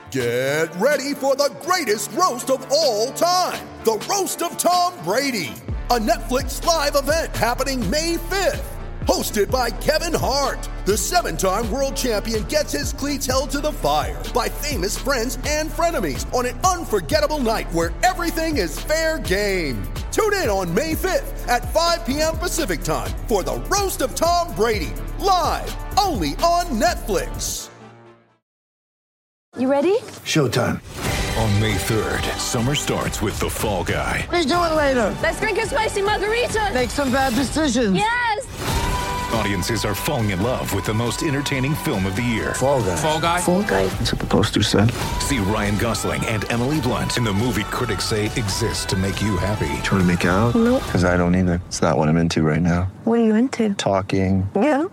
Get ready for the greatest roast of all time, the Roast of Tom Brady, a Netflix live event happening May 5th. Hosted by Kevin Hart, the 7-time world champion gets his cleats held to the fire by famous friends and frenemies on an unforgettable night where everything is fair game. Tune in on May 5th at 5 p.m. Pacific time for the Roast of Tom Brady, live only on Netflix. You ready? Showtime. On May 3rd, summer starts with The Fall Guy. Let's do it later. Let's drink a spicy margarita. Make some bad decisions. Yes! Audiences are falling in love with the most entertaining film of the year. Fall Guy. Fall Guy? Fall guy. That's what the poster said. See Ryan Gosling and Emily Blunt in the movie critics say exists to make you happy. Trying to make it out? Nope. Because I don't either. It's not what I'm into right now. What are you into? Talking. Yeah.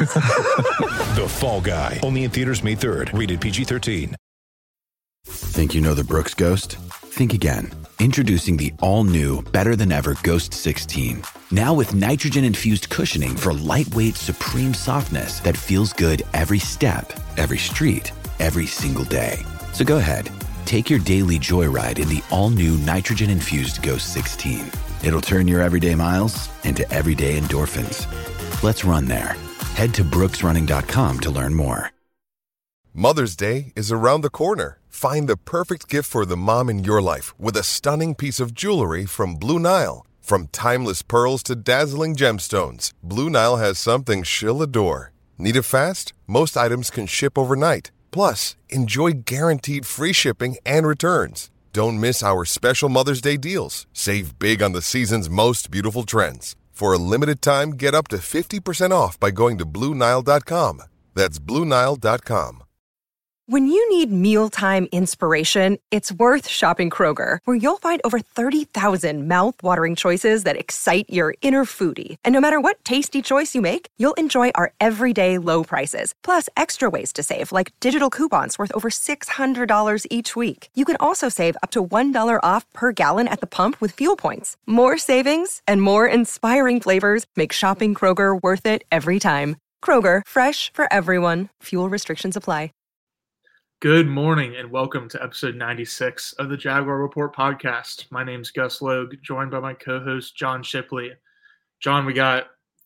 The Fall Guy. Only in theaters May 3rd. Rated PG-13. Think you know the Brooks Ghost? Think again. Introducing the all-new, better-than-ever Ghost 16. Now with nitrogen-infused cushioning for lightweight, supreme softness that feels good every step, every street, every single day. So go ahead, take your daily joyride in the all-new nitrogen-infused Ghost 16. It'll turn your everyday miles into everyday endorphins. Let's run there. Head to brooksrunning.com to learn more. Mother's Day is around the corner. Find the perfect gift for the mom in your life with a stunning piece of jewelry from Blue Nile. From timeless pearls to dazzling gemstones, Blue Nile has something she'll adore. Need it fast? Most items can ship overnight. Plus, enjoy guaranteed free shipping and returns. Don't miss our special Mother's Day deals. Save big on the season's most beautiful trends. For a limited time, get up to 50% off by going to BlueNile.com. That's BlueNile.com. When you need mealtime inspiration, it's worth shopping Kroger, where you'll find over 30,000 mouth-watering choices that excite your inner foodie. And no matter what tasty choice you make, you'll enjoy our everyday low prices, plus extra ways to save, like digital coupons worth over $600 each week. You can also save up to $1 off per gallon at the pump with fuel points. More savings and more inspiring flavors make shopping Kroger worth it every time. Kroger, fresh for everyone. Fuel restrictions apply. Good morning and welcome to episode 96 of the Jaguar Report podcast. My name's Gus Logue, joined by my co-host John Shipley. John, we got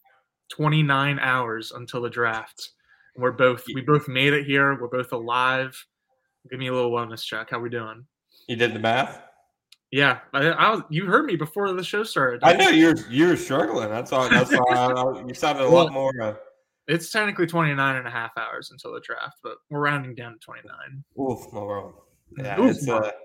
29 hours until the draft. We both made it here. We're both alive. Give me a little wellness check. How we doing? You did the math? Yeah, you heard me before the show started. I know you were struggling. That's why you sounded a lot more. It's technically 29 and a half hours until the draft, but we're rounding down to 29. Oof, no wrong. Yeah, Oof,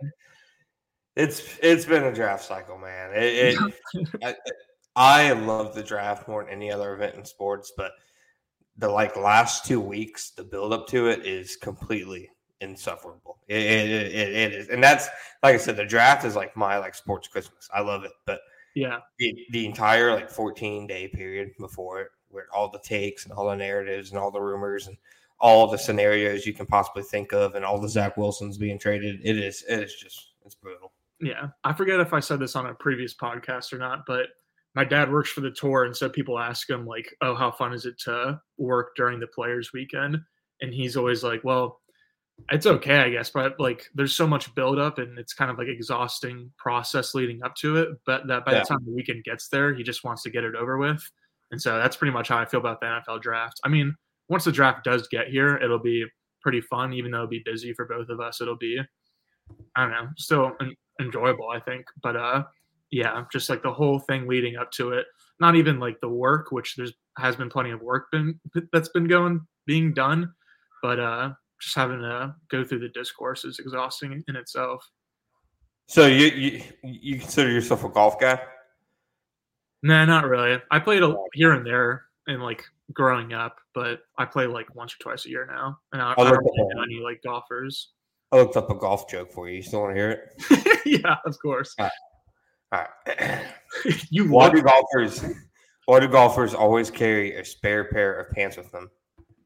it's been a draft cycle, man. I love the draft more than any other event in sports, but the last 2 weeks, the build up to it is completely insufferable. It is, and that's like I said, the draft is like my sports Christmas. I love it, but yeah, the entire 14-day period before it, where all the takes and all the narratives and all the rumors and all the scenarios you can possibly think of and all the Zach Wilsons being traded, it's brutal. Yeah. I forget if I said this on a previous podcast or not, but my dad works for the tour. And so people ask him oh, how fun is it to work during the players weekend? And he's always like, well, it's okay, I guess. But there's so much buildup and it's kind of exhausting process leading up to it. But that by the time the weekend gets there, he just wants to get it over with. And so that's pretty much how I feel about the NFL draft. I mean, once the draft does get here, it'll be pretty fun, even though it'll be busy for both of us. It'll be, I don't know, still enjoyable, I think. But, yeah, just the whole thing leading up to it, not even the work, which has been plenty of work that's been being done, but just having to go through the discourse is exhausting in itself. So you consider yourself a golf guy? No, not really. I played here and there in growing up, but I play once or twice a year now. And I don't know any golfers. I looked up a golf joke for you. You still want to hear it? Yeah, of course. All right. Why do golfers always carry a spare pair of pants with them?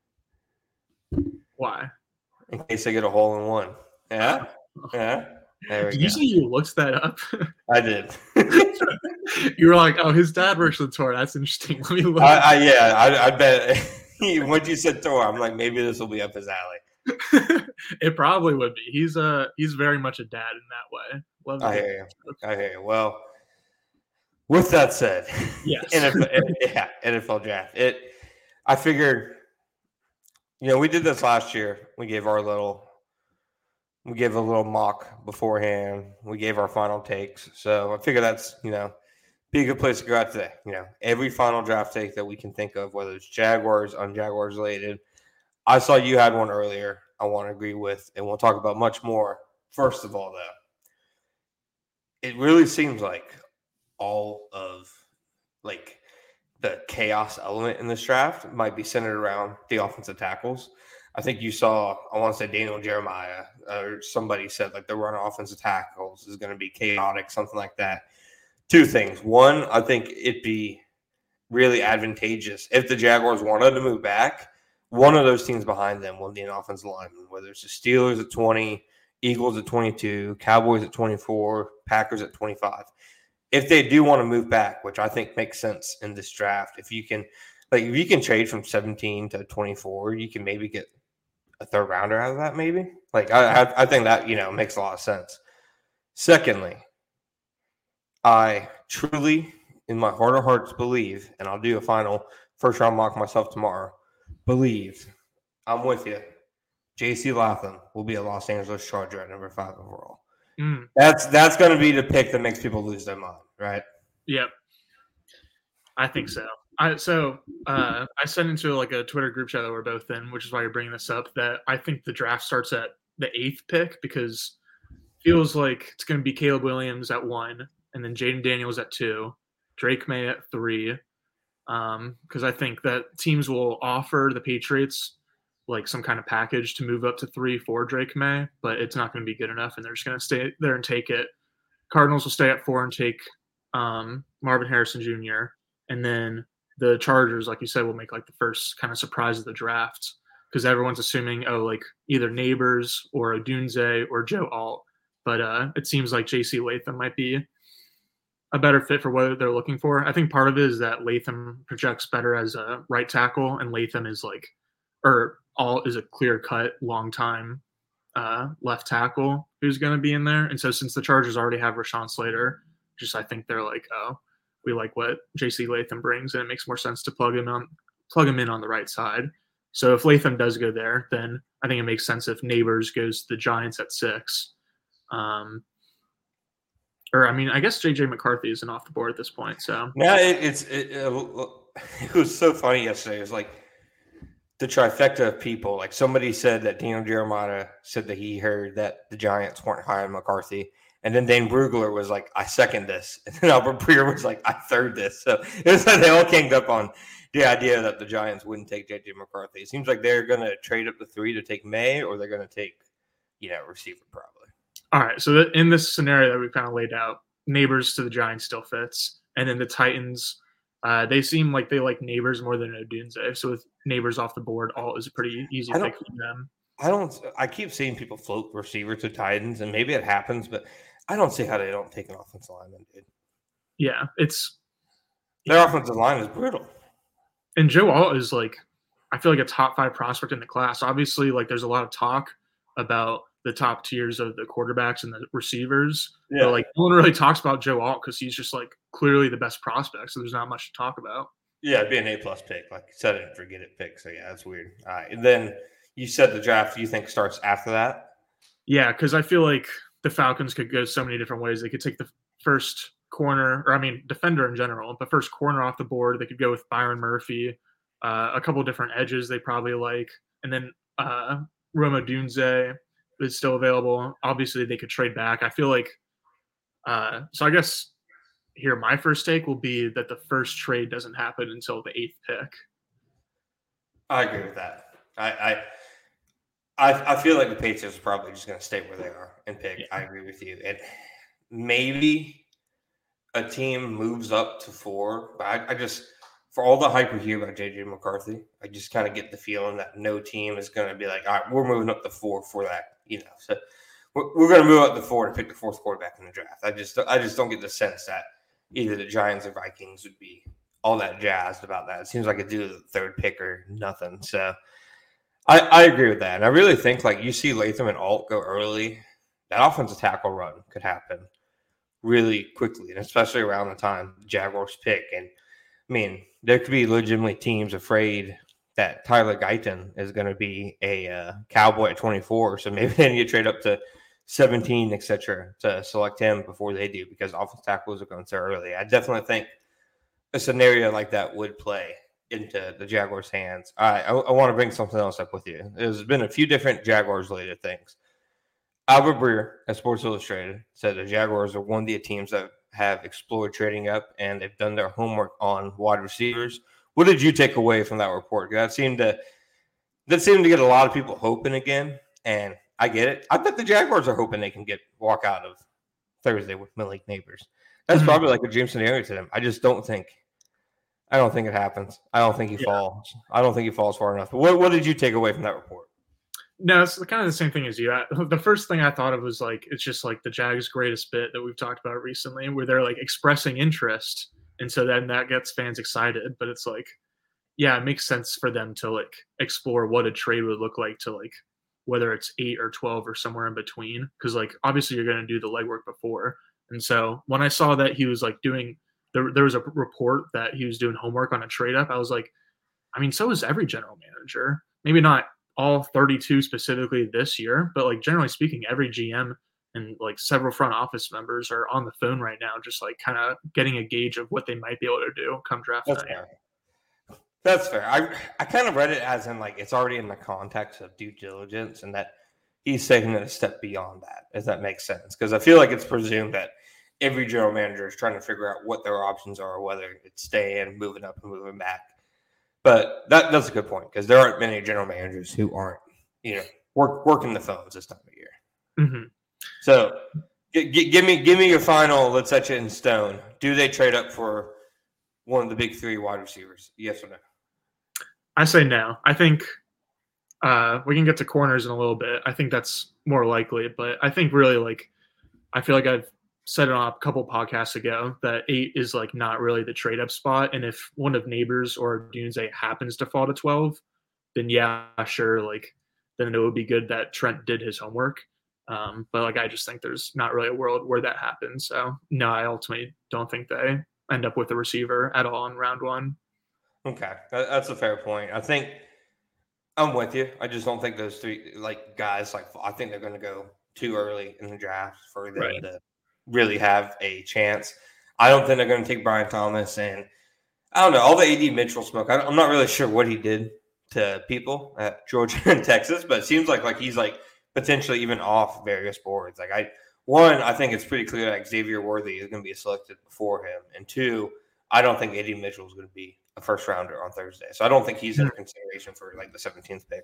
Why? In case they get a hole in one. Yeah. Yeah. Did you say you looked that up? I did. You were like, oh, his dad works for the tour. That's interesting. Let me look. I bet. Once you said tour, I'm like, maybe this will be up his alley. It probably would be. He's very much a dad in that way. Love I hear you. Well, with that said, yes. NFL draft. I figured, we did this last year. We gave a little mock beforehand. We gave our final takes. So I figure that's, be a good place to go out today. Every final draft take that we can think of, whether it's Jaguars, un-Jaguars related. I saw you had one earlier I want to agree with, and we'll talk about much more. First of all, though, it really seems like all of the chaos element in this draft might be centered around the offensive tackles. I think you saw, I want to say Daniel Jeremiah, or somebody said the run of offensive tackles is going to be chaotic, something like that. Two things. One, I think it'd be really advantageous if the Jaguars wanted to move back. One of those teams behind them will need an offensive lineman, whether it's the Steelers at 20, Eagles at 22, Cowboys at 24, Packers at 25. If they do want to move back, which I think makes sense in this draft, if you can trade from 17 to 24, you can maybe get a third rounder out of that, maybe. I think that, makes a lot of sense. Secondly, I truly, in my heart of hearts, believe, and I'll do a final first round mock myself tomorrow, believe, I'm with you, J.C. Latham will be a Los Angeles Charger at number 5 overall. That's going to be the pick that makes people lose their mind, right? Yep. I think so. I sent into a Twitter group chat that we're both in, which is why you're bringing this up, that I think the draft starts at the 8th pick because it feels like it's going to be Caleb Williams at 1, and then Jaden Daniels at 2, Drake May at 3, because I think that teams will offer the Patriots some kind of package to move up to 3 for Drake May, but it's not going to be good enough, and they're just going to stay there and take it. Cardinals will stay at 4 and take Marvin Harrison Jr., and then the Chargers, like you said, will make the first kind of surprise of the draft because everyone's assuming, either Neighbors or Odunze or Joe Alt. But it seems like J.C. Latham might be a better fit for what they're looking for. I think part of it is that Latham projects better as a right tackle, and Latham is is a clear-cut, long-time left tackle who's going to be in there. And so since the Chargers already have Rashawn Slater, I think they're we like what J.C. Latham brings, and it makes more sense to plug him in on the right side. So if Latham does go there, then I think it makes sense if Neighbors goes to the Giants at 6. I guess J.J. McCarthy isn't off the board at this point. So yeah, it was so funny yesterday. It was the trifecta of people. Somebody said that Daniel Jeremiah said that he heard that the Giants weren't hiring McCarthy. And then Dane Brugler was I second this. And then Albert Breer was I third this. So it was they all came up on the idea that the Giants wouldn't take J.J. McCarthy. It seems like they're going to trade up to 3 to take May, or they're going to take, receiver probably. All right. So in this scenario that we've kind of laid out, Neighbors to the Giants still fits. And then the Titans, they seem like they like Neighbors more than Odunze. So with Neighbors off the board, Alt is a pretty easy pick for them. I keep seeing people float receiver to Titans, and maybe it happens, but I don't see how they don't take an offensive lineman, dude. Yeah, their offensive line is brutal. And Joe Alt is I feel a top 5 prospect in the class. Obviously, there's a lot of talk about the top tiers of the quarterbacks and the receivers. Yeah. But no one really talks about Joe Alt because he's just clearly the best prospect. So there's not much to talk about. Yeah, it'd be an A+ pick, set it and forget it pick. So yeah, that's weird. All right, and then you said the draft you think starts after that? Yeah, because I feel the Falcons could go so many different ways. They could take the first corner, defender in general, but first corner off the board. They could go with Byron Murphy, a couple different edges they probably like, and then Rome Odunze is still available. Obviously, they could trade back. I feel so I guess here my first take will be that the first trade doesn't happen until the 8th pick. I agree with that. I feel like the Patriots are probably just going to stay where they are and pick. Yeah. I agree with you. And maybe a team moves up to 4, but I just, for all the hype we hear about J.J. McCarthy, I just kind of get the feeling that no team is going to be all right, we're moving up to 4 for that. So we're going to move up to 4 to pick the 4th quarterback in the draft. I just don't get the sense that either the Giants or Vikings would be all that jazzed about that. It seems like a do the 3rd pick or nothing. So I agree with that. And I really think like you see Latham and Alt go early, that offensive tackle run could happen really quickly, and especially around the time the Jaguars pick. And I mean, there could be legitimately teams afraid that Tyler Guyton is going to be a Cowboy at 24. So maybe then you trade up to 17, etc., to select him before they do, because offensive tackles are going so early. I definitely think a scenario like that would play into the Jaguars' hands. All right, I want to bring something else up with you. There's been a few different Jaguars-related things. Albert Breer at Sports Illustrated said the Jaguars are one of the teams that have explored trading up, and they've done their homework on wide receivers. What did you take away from that report? That seemed to get a lot of people hoping again, and I get it. I bet the Jaguars are hoping they can walk out of Thursday with Malik Neighbors. That's probably like a dream scenario to them. I don't think it happens. I don't think he falls. I don't think he falls far enough. But what did you take away from that report? No, it's kind of the same thing as you. The first thing I thought of was like, it's just like the Jags' greatest bit that we've talked about recently, where they're like expressing interest. And so then that gets fans excited. But it's like, yeah, it makes sense for them to like explore what a trade would look like to like, whether it's 8 or 12 or somewhere in between. Because like, obviously you're going to do the legwork before. And so when I saw that he was like doing, there was a report that he was doing homework on a trade up, I was like, I mean, so is every general manager. Maybe not all 32 specifically this year, but like generally speaking, every GM and like several front office members are on the phone right now, just like kind of getting a gauge of what they might be able to do come draft night. That's fair. I kind of read it as in like it's already in the context of due diligence, and that he's taking it a step beyond that, if that makes sense. Because I feel like it's presumed that every general manager is trying to figure out what their options are, whether it's staying, moving up, and moving back. But that's a good point, because there aren't many general managers who aren't, working the phones this time of year. Mm-hmm. So give me your final. Let's set you in stone. Do they trade up for one of the big 3 wide receivers? Yes or no? I say no. I think we can get to corners in a little bit. I think that's more likely, but I think really like I feel like I've said it on a couple podcasts ago that 8 is like not really the trade up spot. And if one of Neighbors or Dunze happens to fall to 12, then yeah, sure. Like then it would be good that Trent did his homework. But like, I just think there's not really a world where that happens. So no, I ultimately don't think they end up with a receiver at all in round 1. Okay. That's a fair point. I think I'm with you. I just don't think those 3 like guys, like I think they're going to go too early in the draft for them to really have a chance. I don't think they're going to take Brian Thomas, and I don't know, all the AD Mitchell smoke. I'm not really sure what he did to people at Georgia and Texas, but it seems like he's like potentially even off various boards. Like I think it's pretty clear that Xavier Worthy is going to be selected before him, and 2, I don't think AD Mitchell is going to be a first rounder on Thursday. So I don't think he's in consideration for like the 17th pick.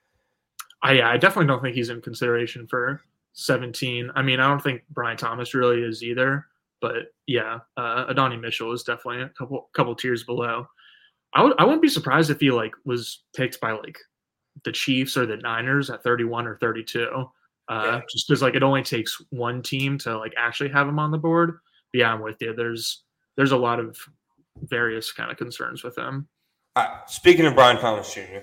I definitely don't think he's in consideration for 17. I mean, I don't think Brian Thomas really is either, but yeah, Adonai Mitchell is definitely a couple tiers below. I wouldn't be surprised if he like was picked by like the Chiefs or the Niners at 31 or 32. Just because like it only takes one team to like actually have him on the board. But yeah, I'm with you. There's a lot of various kind of concerns with him. Speaking of Brian Thomas Jr.,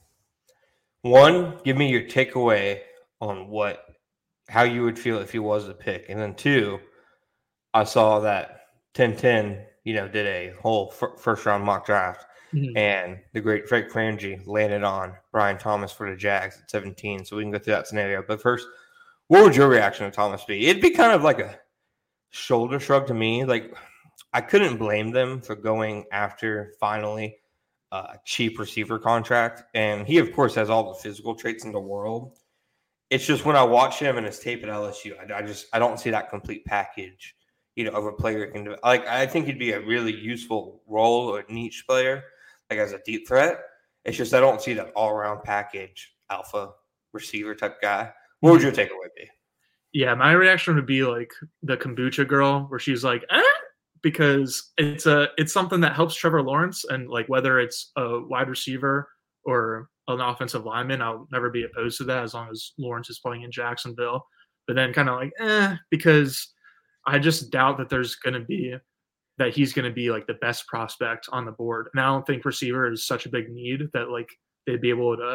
1, give me your takeaway on how you would feel if he was a pick. And then 2, I saw that 10-10, did a whole first-round mock draft, and the great Frank Frangie landed on Brian Thomas for the Jags at 17. So we can go through that scenario. But first, what would your reaction to Thomas be? It'd be kind of like a shoulder shrug to me. Like, I couldn't blame them for going after, finally, a cheap receiver contract. And he, of course, has all the physical traits in the world. It's just when I watch him and his tape at LSU, I don't see that complete package, of a player who can do. Like, I think he'd be a really useful role or niche player, like as a deep threat. It's just I don't see that all-around package alpha receiver type guy. What would your takeaway be? Yeah, my reaction would be like the kombucha girl, where she's like, because it's something that helps Trevor Lawrence, and like whether it's a wide receiver or an offensive lineman, I'll never be opposed to that as long as Lawrence is playing in Jacksonville. But then kind of like, because I just doubt that he's going to be like the best prospect on the board. And I don't think receiver is such a big need that like they'd be able to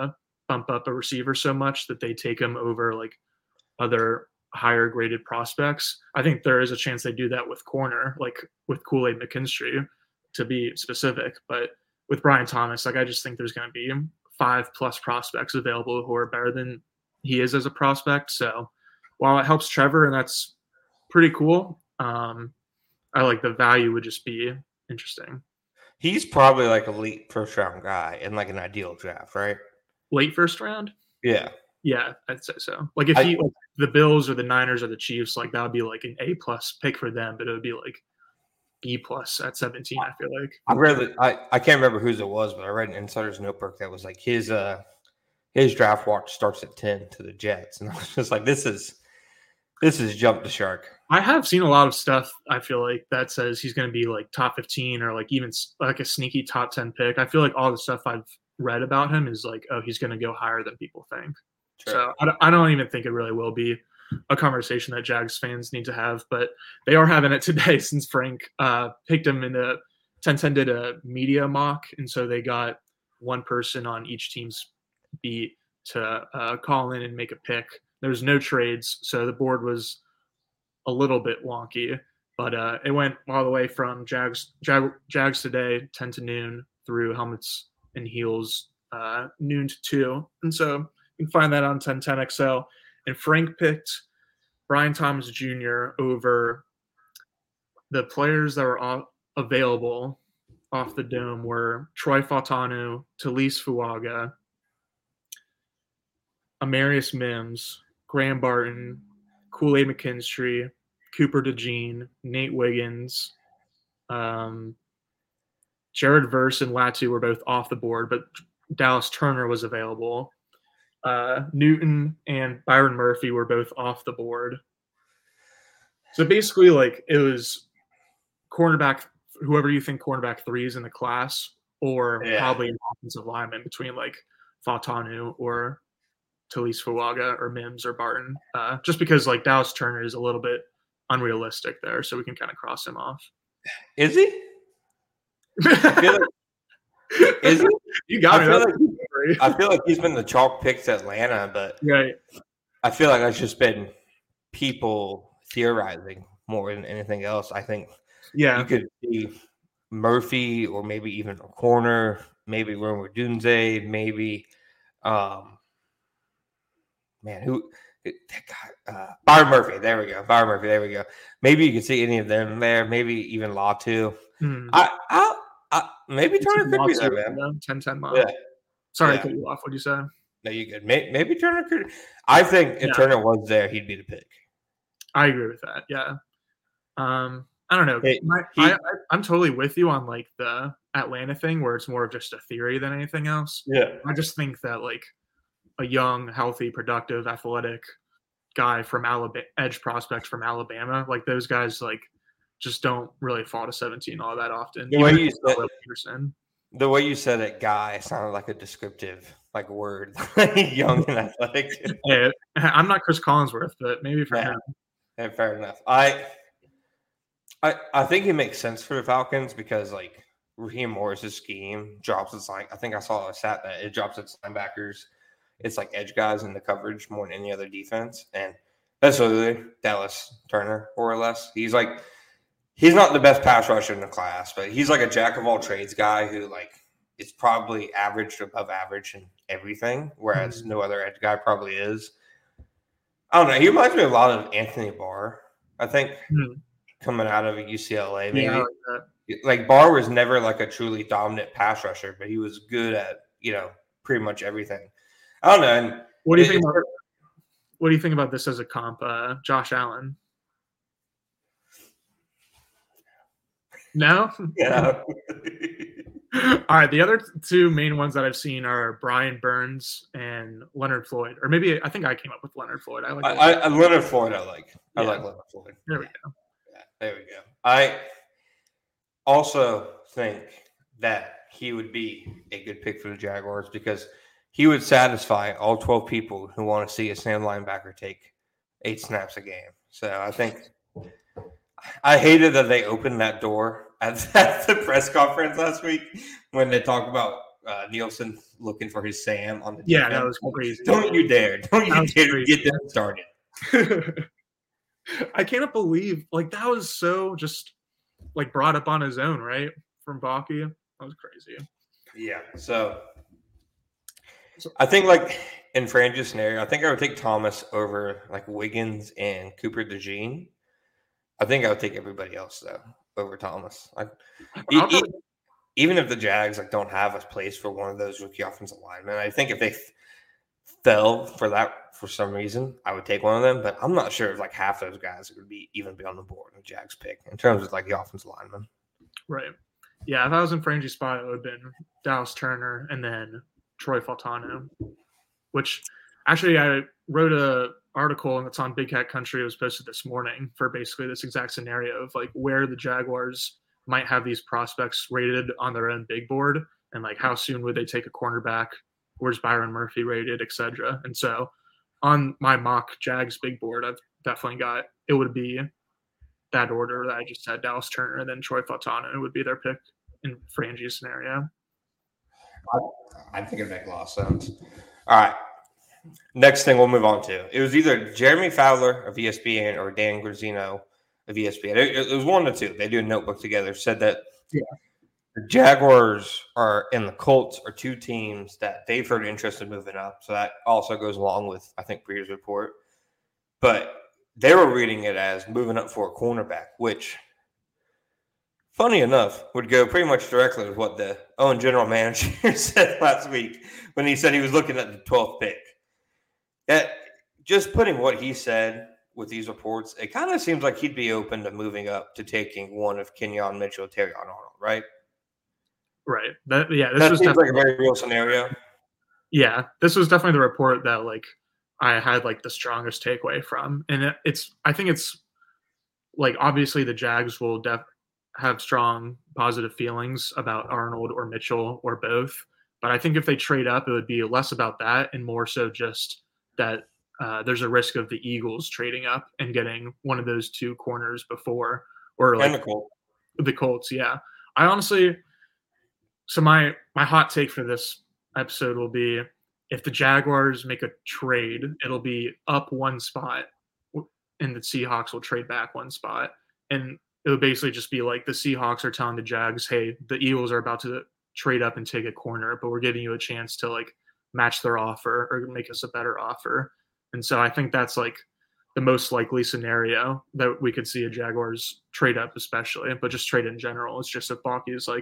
bump up a receiver so much that they take him over like other higher graded prospects. I think there is a chance they do that with corner, like with Kool-Aid McKinstry, to be specific. But with Brian Thomas, like I just think there's going to be 5+ prospects available who are better than he is as a prospect. So while it helps Trevor and that's pretty cool, I like the value would just be interesting. He's probably like a late first round guy in like an ideal draft, right? Late first round? Yeah. Yeah, I'd say so. Like if like the Bills or the Niners or the Chiefs, like that would be like an A+ pick for them, but it would be like B+ at 17, I feel like. I can't remember whose it was, but I read an insider's notebook that was like his draft watch starts at 10 to the Jets. And I was just like, this is jump the shark. I have seen a lot of stuff, I feel like, that says he's going to be like top 15 or like even like a sneaky top 10 pick. I feel like all the stuff I've read about him is like, oh, he's going to go higher than people think. Sure. So I don't even think it really will be a conversation that Jags fans need to have, but they are having it today since Frank picked him in the 10-10 did a media mock. And so they got one person on each team's beat to call in and make a pick. There was no trades, so the board was a little bit wonky, but it went all the way from Jags today, 10 to noon, through helmets and heels, noon to 2. And so you can find that on 1010XL. And Frank picked Brian Thomas Jr. over the players that were available off the dome were Troy Fautanu, Talise Fuaga, Amarius Mims, Graham Barton, Kool-Aid McKinstry, Cooper DeJean, Nate Wiggins, Jared Verse and Latu were both off the board, but Dallas Turner was available. Newton and Byron Murphy were both off the board. So basically, like, it was cornerback, whoever you think cornerback 3 is in the class, or probably an offensive lineman between like Fautanu or Talise Fuaga or Mims or Barton, just because like Dallas Turner is a little bit unrealistic there, so we can kind of cross him off. Is he? Is he? You got me. I feel like he's been the chalk pick to Atlanta, but right. I feel like that's just been people theorizing more than anything else. I think you could see Murphy or maybe even a corner, maybe Rome Dunze, maybe Byron Murphy. There we go. Byron Murphy. There we go. Maybe you could see any of them there. Maybe even Latu. Maybe Turner could be there, man. 10-10 mile. Yeah. Sorry to cut you off. What'd you say? No, you good. Maybe Turner could. I think if Turner was there, he'd be the pick. I agree with that. Yeah. I don't know. I'm totally with you on like the Atlanta thing, where it's more of just a theory than anything else. Yeah. I just think that like a young, healthy, productive, athletic guy from Alabama, edge prospect from Alabama, like those guys, like just don't really fall to 17 all that often. The way you said it, guy, sounded like a descriptive like word, young and athletic. Hey, I'm not Chris Collinsworth, but maybe for him. Yeah, fair enough. I think it makes sense for the Falcons because like Raheem Morris's scheme drops its I think I saw a stat that it drops its linebackers. It's like edge guys in the coverage more than any other defense, and that's literally Dallas Turner more or less. He's not the best pass rusher in the class, but he's like a jack of all trades guy who like is probably average to above average in everything, whereas no other edge guy probably is. I don't know. He reminds me a lot of Anthony Barr, I think, coming out of UCLA. Maybe like Barr was never like a truly dominant pass rusher, but he was good at pretty much everything. I don't know. And what do you think about this as a comp, Josh Allen? No? Yeah. All right. The other two main ones that I've seen are Brian Burns and Leonard Floyd. Or maybe I think I came up with Leonard Floyd. I like Leonard Floyd. I like Leonard Floyd. There we go. Yeah, there we go. I also think that he would be a good pick for the Jaguars because he would satisfy all 12 people who want to see a Sam linebacker take 8 snaps a game. So I think I hated that they opened that door at the press conference last week when they talked about Nielsen looking for his Sam on the Yeah, defense. that was crazy. Don't you dare Crazy. get them started. I cannot believe that was so just brought up on his own, right? From Baki. That was crazy. Yeah. So I think in Frange's scenario, I think I would take Thomas over Wiggins and Cooper DeJean. I think I would take everybody else though over Thomas. Even if the Jags don't have a place for one of those rookie offensive linemen, I think if they fell for that for some reason, I would take one of them. But I'm not sure if half those guys would even be on the board in the Jags pick in terms of the offensive lineman. Right. Yeah, if I was in Frange's spot, it would have been Dallas Turner and then Troy Fautanu, which actually I wrote a article and it's on Big Cat Country. It was posted this morning for basically this exact scenario of where the Jaguars might have these prospects rated on their own big board and how soon would they take a cornerback, where's Byron Murphy rated, etc. And so on my mock Jags big board, I've definitely got it would be that order that I just said, Dallas Turner and then Troy Fautanu would be their pick in Frange's scenario. I think it'd make a lot of sense. All right. Next thing we'll move on to. It was either Jeremy Fowler of ESPN or Dan Grazzino of ESPN. It was one of the two. They do a notebook together. Said that the Jaguars and the Colts are two teams that they've heard interest in moving up. So that also goes along with, I think, Breer's report. But they were reading it as moving up for a cornerback, which, funny enough, would go pretty much directly with what the Owen general manager said last week when he said he was looking at the 12th pick. Just putting what he said with these reports, it kind of seems like he'd be open to moving up to taking one of Kenyon Mitchell, Terrion Arnold, right? Right. That seems like a very real scenario. Yeah, this was definitely the report that I had the strongest takeaway from, and I think it's obviously the Jags will have strong positive feelings about Arnold or Mitchell or both, but I think if they trade up, it would be less about that and more so just that there's a risk of the Eagles trading up and getting one of those two corners before or the Colts. Yeah, I honestly. So my hot take for this episode will be if the Jaguars make a trade, it'll be up one spot and the Seahawks will trade back one spot. And it would basically just be the Seahawks are telling the Jags, hey, the Eagles are about to trade up and take a corner, but we're giving you a chance to match their offer or make us a better offer. And so I think that's the most likely scenario that we could see a Jaguars trade up, especially, but just trade in general. It's just if Baki is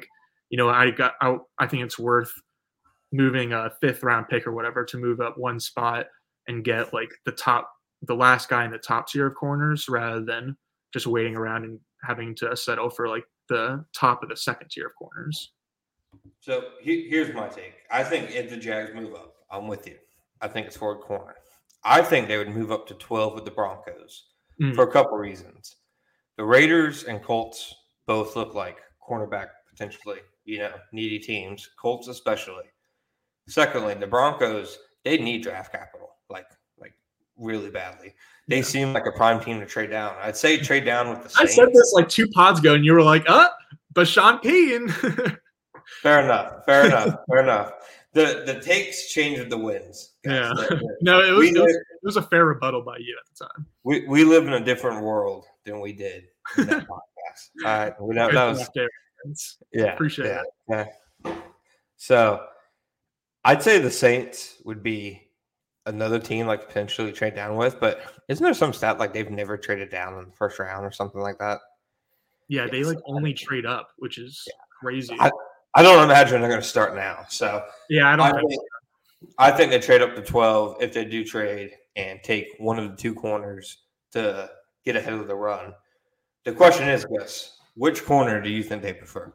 I think it's worth moving a 5th round pick or whatever to move up one spot and get the last guy in the top tier of corners rather than just waiting around and having to settle for the top of the second tier of corners. So here's my take. I think if the Jags move up, I'm with you. I think it's for a corner. I think they would move up to 12 with the Broncos for a couple reasons. The Raiders and Colts both look like cornerback potentially, needy teams, Colts especially. Secondly, the Broncos, they need draft capital, really badly. They seem like a prime team to trade down. I'd say trade down with the Saints. I said this 2 pods ago, and you were like, but Sean Payton. Fair enough. The takes changed the wins. Yeah. No, it was a fair rebuttal by you at the time. We live in a different world than we did in that podcast. All right. That was appreciate it. Yeah. So I'd say the Saints would be another team potentially trade down with, but isn't there some stat they've never traded down in the first round or something like that? Yeah, they only trade up, which is crazy. I don't imagine they're going to start now. So yeah, I think they trade up to 12 if they do trade and take one of the two corners to get ahead of the run. The question is, Gus, which corner do you think they prefer?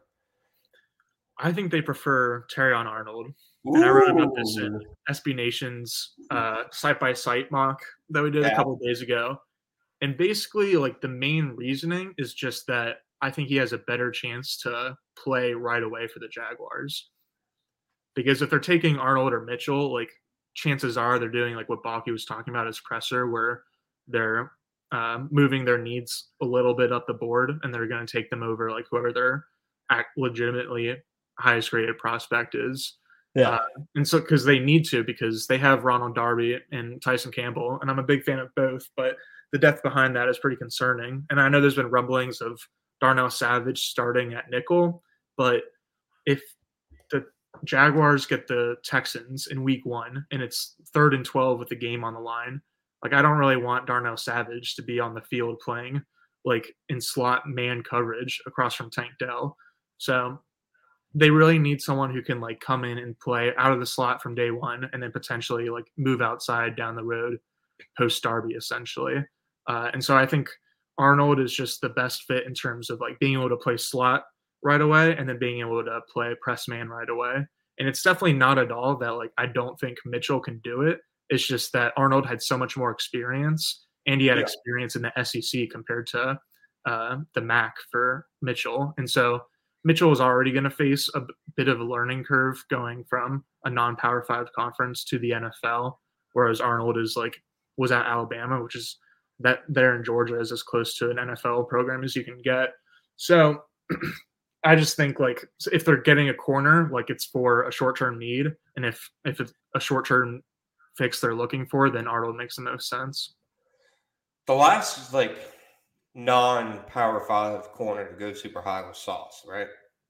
I think they prefer Terrion Arnold. And I wrote about this in SB Nation's site-by-site mock that we did a couple of days ago. And basically, the main reasoning is just that I think he has a better chance to play right away for the Jaguars. Because if they're taking Arnold or Mitchell, chances are they're doing what Baki was talking about as presser, where they're moving their needs a little bit up the board and they're going to take them over whoever their legitimately highest graded prospect is. Yeah. And so because they need to, because they have Ronald Darby and Tyson Campbell, and I'm a big fan of both, but the depth behind that is pretty concerning. And I know there's been rumblings of Darnell Savage starting at nickel, but if the Jaguars get the Texans in week 1 and it's 3rd and 12 with the game on the line, like I don't really want Darnell Savage to be on the field playing like in slot man coverage across from Tank Dell. So they really need someone who can like come in and play out of the slot from day one and then potentially like move outside down the road post Darby essentially. And so I think Arnold is just the best fit in terms of like being able to play slot right away and then being able to play press man right away. And it's definitely not at all that like I don't think Mitchell can do it. It's just that Arnold had so much more experience and he had experience in the SEC compared to the MAC for Mitchell. And so Mitchell is already going to face a bit of a learning curve going from a non-Power 5 conference to the NFL, whereas Arnold was at Alabama, which is that there in Georgia is as close to an NFL program as you can get. So I just think like if they're getting a corner, like it's for a short-term need, and if it's a short-term fix they're looking for, then Arnold makes the most sense. The last like non-Power 5 corner to go super high was Sauce, right?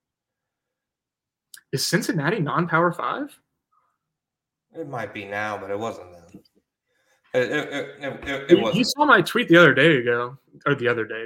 Is Cincinnati non-Power 5? It might be now, but it wasn't then. It wasn't. You saw my tweet the other day ago. They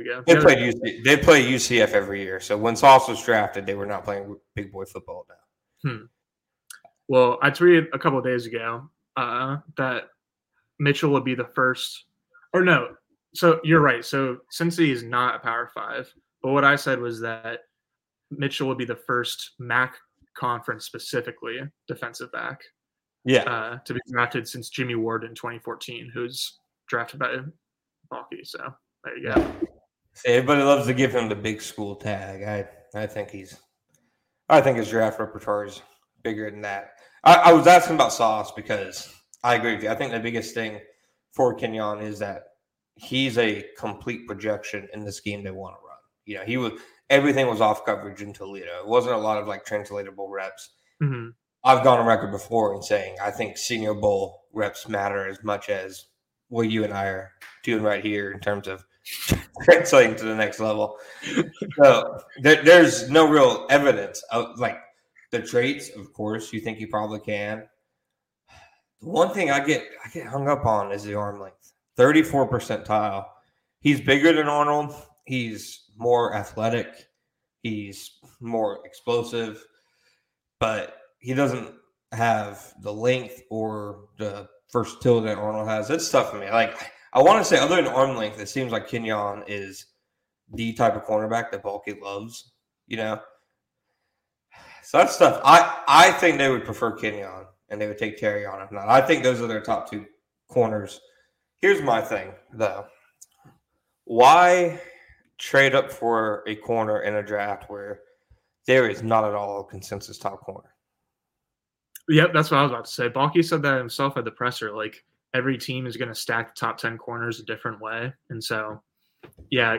play UCF every year. So when Sauce was drafted, they were not playing big boy football now. Well, I tweeted a couple of days ago that Mitchell would be the first. Or no, so you're right. So Cincy is not a Power 5. But what I said was that Mitchell would be the first MAC conference specifically defensive back. To be drafted since Jimmy Ward in 2014, who's drafted by Balky. So there you go. See, everybody loves to give him the big school tag. I think his draft repertoire is bigger than that. I was asking about Sauce because I agree with you. I think the biggest thing for Kenyon is that he's a complete projection in the scheme they want to run. You know, everything was off coverage in Toledo. It wasn't a lot of like translatable reps. Mm-hmm. I've gone on record before in saying I think Senior Bowl reps matter as much as what you and I are doing right here in terms of translating to the next level. So there's no real evidence of like the traits. Of course, you think you probably can. The one thing I get hung up on is the arm length. 34 percentile. He's bigger than Arnold. He's more athletic. He's more explosive, but he doesn't have the length or the versatility that Arnold has. It's tough for me. Like, I want to say, other than arm length, it seems like Kenyon is the type of cornerback that Balky loves, you know? So that's tough. I think they would prefer Kenyon, and they would take Terry on if not. I think those are their top two corners. Here's my thing, though. Why trade up for a corner in a draft where there is not at all a consensus top corner? Yep, that's what I was about to say. Balky said that himself at the presser. Like, every team is going to stack the top 10 corners a different way. And so, yeah.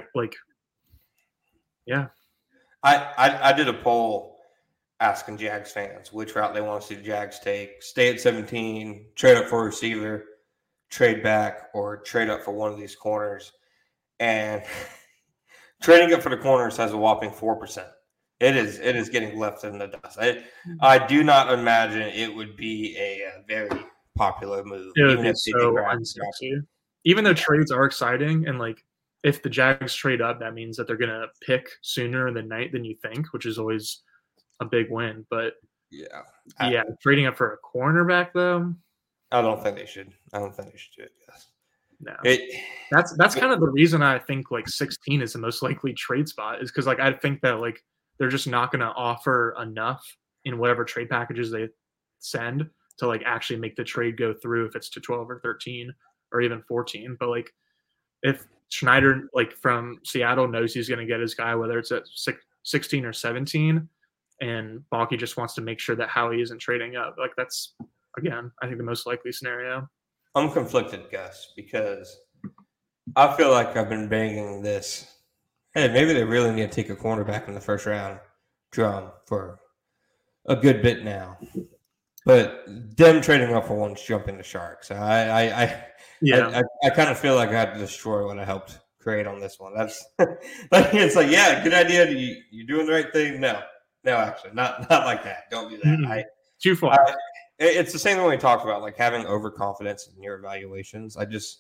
I did a poll asking Jags fans which route they want to see the Jags take. Stay at 17, trade up for a receiver, trade back, or trade up for one of these corners. And trading up for the corners has a whopping 4%. It is getting left in the dust. I do not imagine it would be a very popular move. It would be so unsexy. Even though trades are exciting, and like if the Jags trade up, that means that they're going to pick sooner in the night than you think, which is always a big win. But trading up for a cornerback though, I don't think they should. Do it. Yes. No, that's kind of the reason I think like 16 is the most likely trade spot, is because like I think that like they're just not going to offer enough in whatever trade packages they send to like actually make the trade go through if it's to 12 or 13 or even 14. But like if Schneider like from Seattle knows he's going to get his guy, whether it's at 16 or 17, and Balky just wants to make sure that Howie isn't trading up, like that's, again, I think the most likely scenario. I'm conflicted, Gus, because I feel like I've been banging this. Hey, maybe they really need to take a cornerback in the first round drum for a good bit now. But them trading up for one's jumping the shark. So I kind of feel like I had to destroy what I helped create on this one. That's like it's like, yeah, good idea. You doing the right thing? No, actually, not like that. Don't do that. Mm-hmm. Too far. It's the same thing we talked about, like having overconfidence in your evaluations.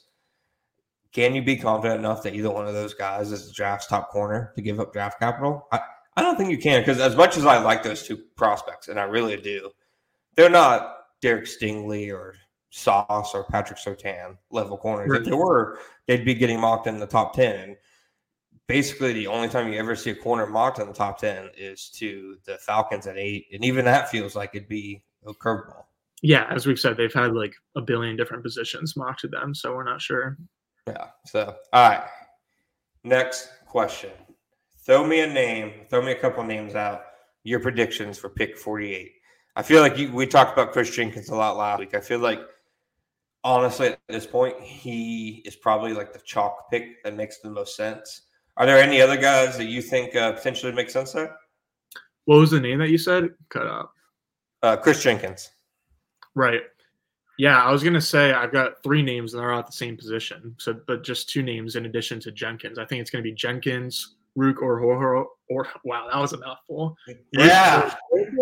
Can you be confident enough that either one of those guys is the draft's top corner to give up draft capital? I don't think you can, because as much as I like those two prospects, and I really do, they're not Derek Stingley or Sauce or Patrick Surtain level corners. Right. If they were, they'd be getting mocked in the top 10. And basically, the only time you ever see a corner mocked in the top 10 is to the Falcons at 8. And even that feels like it'd be a curveball. Yeah, as we've said, they've had like a billion different positions mocked to them, so we're not sure. Yeah. So, all right. Next question. Throw me a couple names out. Your predictions for pick 48. I feel like we talked about Chris Jenkins a lot last week. I feel like, honestly, at this point, he is probably like the chalk pick that makes the most sense. Are there any other guys that you think potentially make sense there? What was the name that you said? Cut out. Chris Jenkins. Right. Yeah, I was going to say I've got 3 names and they're all at the same position. But just 2 names in addition to Jenkins. I think it's going to be Jenkins, Rook, or wow, that was a mouthful. Yeah.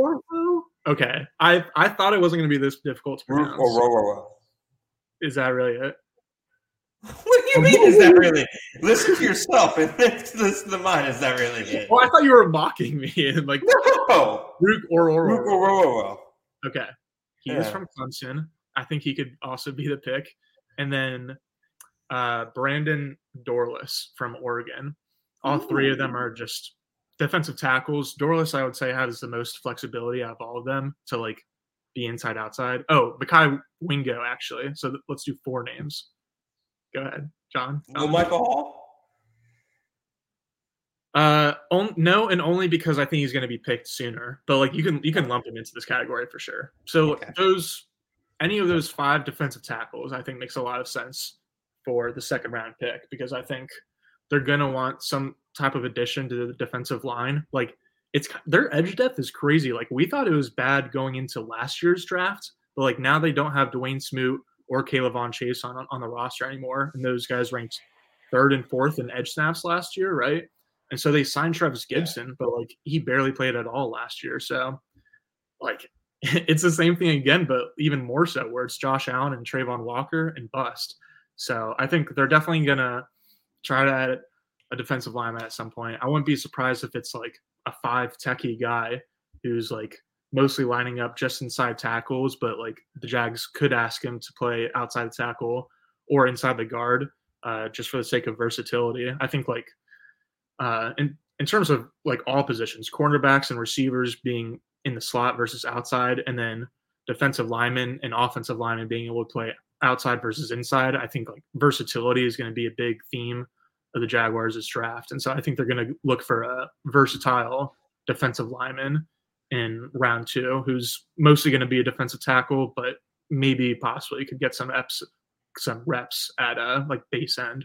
Okay. I thought it wasn't going to be this difficult to pronounce. Rook or Is that really it? What do you mean, is that really? Listen to yourself and listen to mine. Is that really it? Well, I thought you were mocking me. And like, no. Rook or Okay. He is from Clemson. I think he could also be the pick. And then Brandon Dorlus from Oregon. All 3 of them are just defensive tackles. Dorlus, I would say, has the most flexibility out of all of them to like be inside outside. Oh, Mekhi Wingo, actually. So let's do 4 names. Go ahead, John. Michael Hall? No, and only because I think he's going to be picked sooner. But like you can lump him into this category for sure. So any of those 5 defensive tackles, I think makes a lot of sense for the second round pick, because I think they're going to want some type of addition to the defensive line. Like their edge depth is crazy. Like we thought it was bad going into last year's draft, but like now they don't have Dwayne Smoot or Caleb Von Chase on the roster anymore. And those guys ranked 3rd and 4th in edge snaps last year, right? And so they signed Travis Gibson, but like he barely played at all last year. So like it's the same thing again, but even more so, where it's Josh Allen and Trayvon Walker and bust. So I think they're definitely going to try to add a defensive lineman at some point. I wouldn't be surprised if it's like a 5 techie guy who's like mostly lining up just inside tackles, but like the Jags could ask him to play outside the tackle or inside the guard, just for the sake of versatility. I think like in terms of like all positions, cornerbacks and receivers being in the slot versus outside, and then defensive linemen and offensive linemen being able to play outside versus inside, I think like versatility is going to be a big theme of the Jaguars' draft. And so I think they're going to look for a versatile defensive lineman in round 2, who's mostly going to be a defensive tackle, but maybe possibly could get some reps at like base end.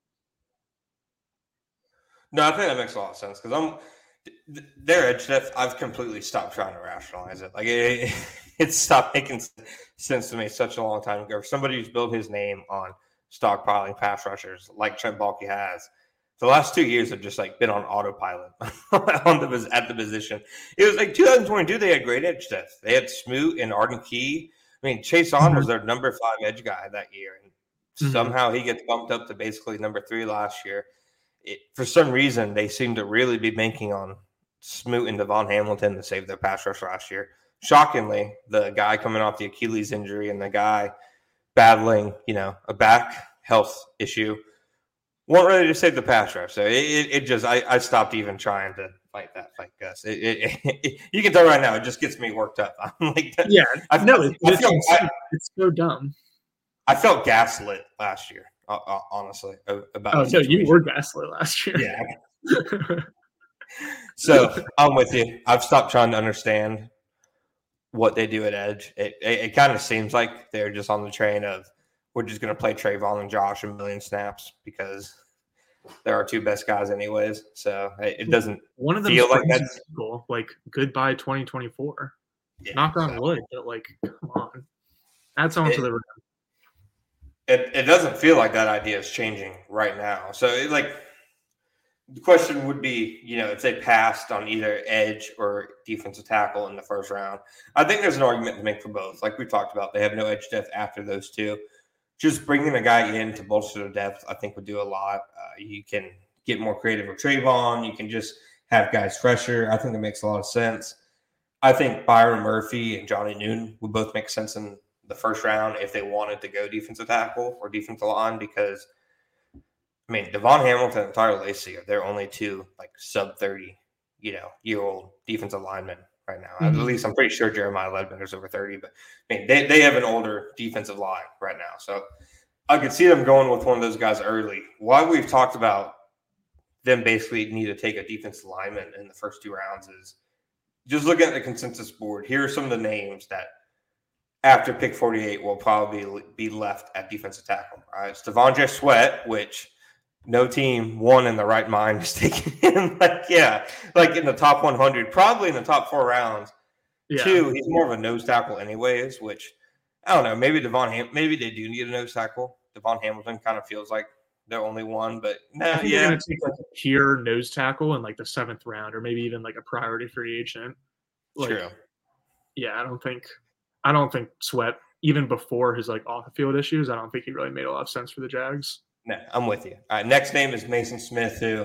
No, I think that makes a lot of sense, because their edge depth, I've completely stopped trying to rationalize it. Like it stopped making sense to me such a long time ago. For somebody who's built his name on stockpiling pass rushers like Trent Baalke has, the last 2 years have just like been on autopilot at the position. It was like 2022, they had great edge depth. They had Smoot and Arden Key. I mean, Chase On was their number 5 edge guy that year. And somehow he gets bumped up to basically number 3 last year. For some reason, they seem to really be banking on Smoot and Devon Hamilton to save their pass rush last year. Shockingly, the guy coming off the Achilles injury and the guy battling, a back health issue weren't ready to save the pass rush. So I stopped even trying to fight that fight, Gus. You can tell right now, it just gets me worked up. I'm like, yeah, it's so dumb. I felt gaslit last year. Honestly, about you were gaslit last year. Yeah. So I'm with you. I've stopped trying to understand what they do at edge. It kind of seems like they're just on the train of, we're just going to play Trayvon and Josh a million snaps because they're our 2 best guys anyways. So it doesn't one of them feel like that's cool. Like goodbye 2024. knock on wood, but like, come on, add someone to the rim. It doesn't feel like that idea is changing right now. So the question would be, if they passed on either edge or defensive tackle in the first round. I think there's an argument to make for both. Like we talked about, they have no edge depth after those two. Just bringing a guy in to bolster the depth, I think, would do a lot. You can get more creative with Trayvon. You can just have guys fresher. I think it makes a lot of sense. I think Byron Murphy and Johnny Newton would both make sense in the first round if they wanted to go defensive tackle or defensive line, because Devon Hamilton and Tyler Lacey are their only two sub 30, year-old defensive linemen right now. Mm-hmm. At least I'm pretty sure Jeremiah Ledbetter's over 30, but they have an older defensive line right now. So I could see them going with one of those guys early. Why we've talked about them basically need to take a defensive lineman in the first two rounds is just looking at the consensus board. Here are some of the names that after pick 48 will probably be left at defensive tackle. All right, it's Devondre Sweat, which no team, one in the right mind, is taking him. In the top 100, probably in the top 4 rounds. Yeah. 2, he's more of a nose tackle anyways, which I don't know. Maybe maybe they do need a nose tackle. Devon Hamilton kind of feels like their only one, but they're going to take a pure nose tackle in the 7th round, or maybe even a priority free agent. True. Yeah, I don't think Sweat, even before his off the field issues, I don't think he really made a lot of sense for the Jags. No, I'm with you. All right, next name is Mason Smith, who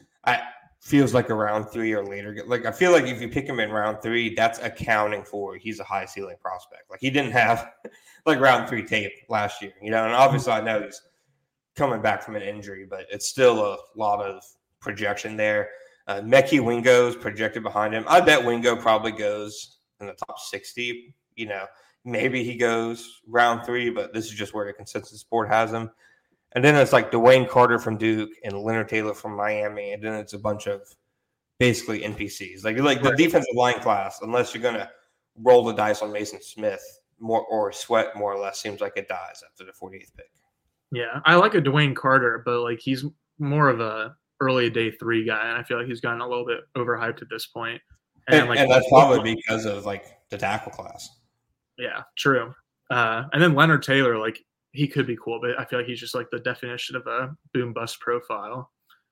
feels like a round 3 or later. I feel like if you pick him in round 3, that's accounting for he's a high ceiling prospect. He didn't have round 3 tape last year, and obviously I know he's coming back from an injury, but it's still a lot of projection there. Mekhi Wingo's projected behind him. I bet Wingo probably goes in the top 60. Maybe he goes round 3, but this is just where the consensus board has him. And then it's Dwayne Carter from Duke and Leonard Taylor from Miami. And then it's a bunch of basically NPCs. The defensive line class, unless you're going to roll the dice on Mason Smith or Sweat, more or less, seems like it dies after the 48th pick. Yeah, I like a Dwayne Carter, but he's more of a early day 3 guy. And I feel like he's gotten a little bit overhyped at this point. And that's probably because of the tackle class. Yeah, true. And then Leonard Taylor, he could be cool, but I feel like he's just the definition of a boom bust profile.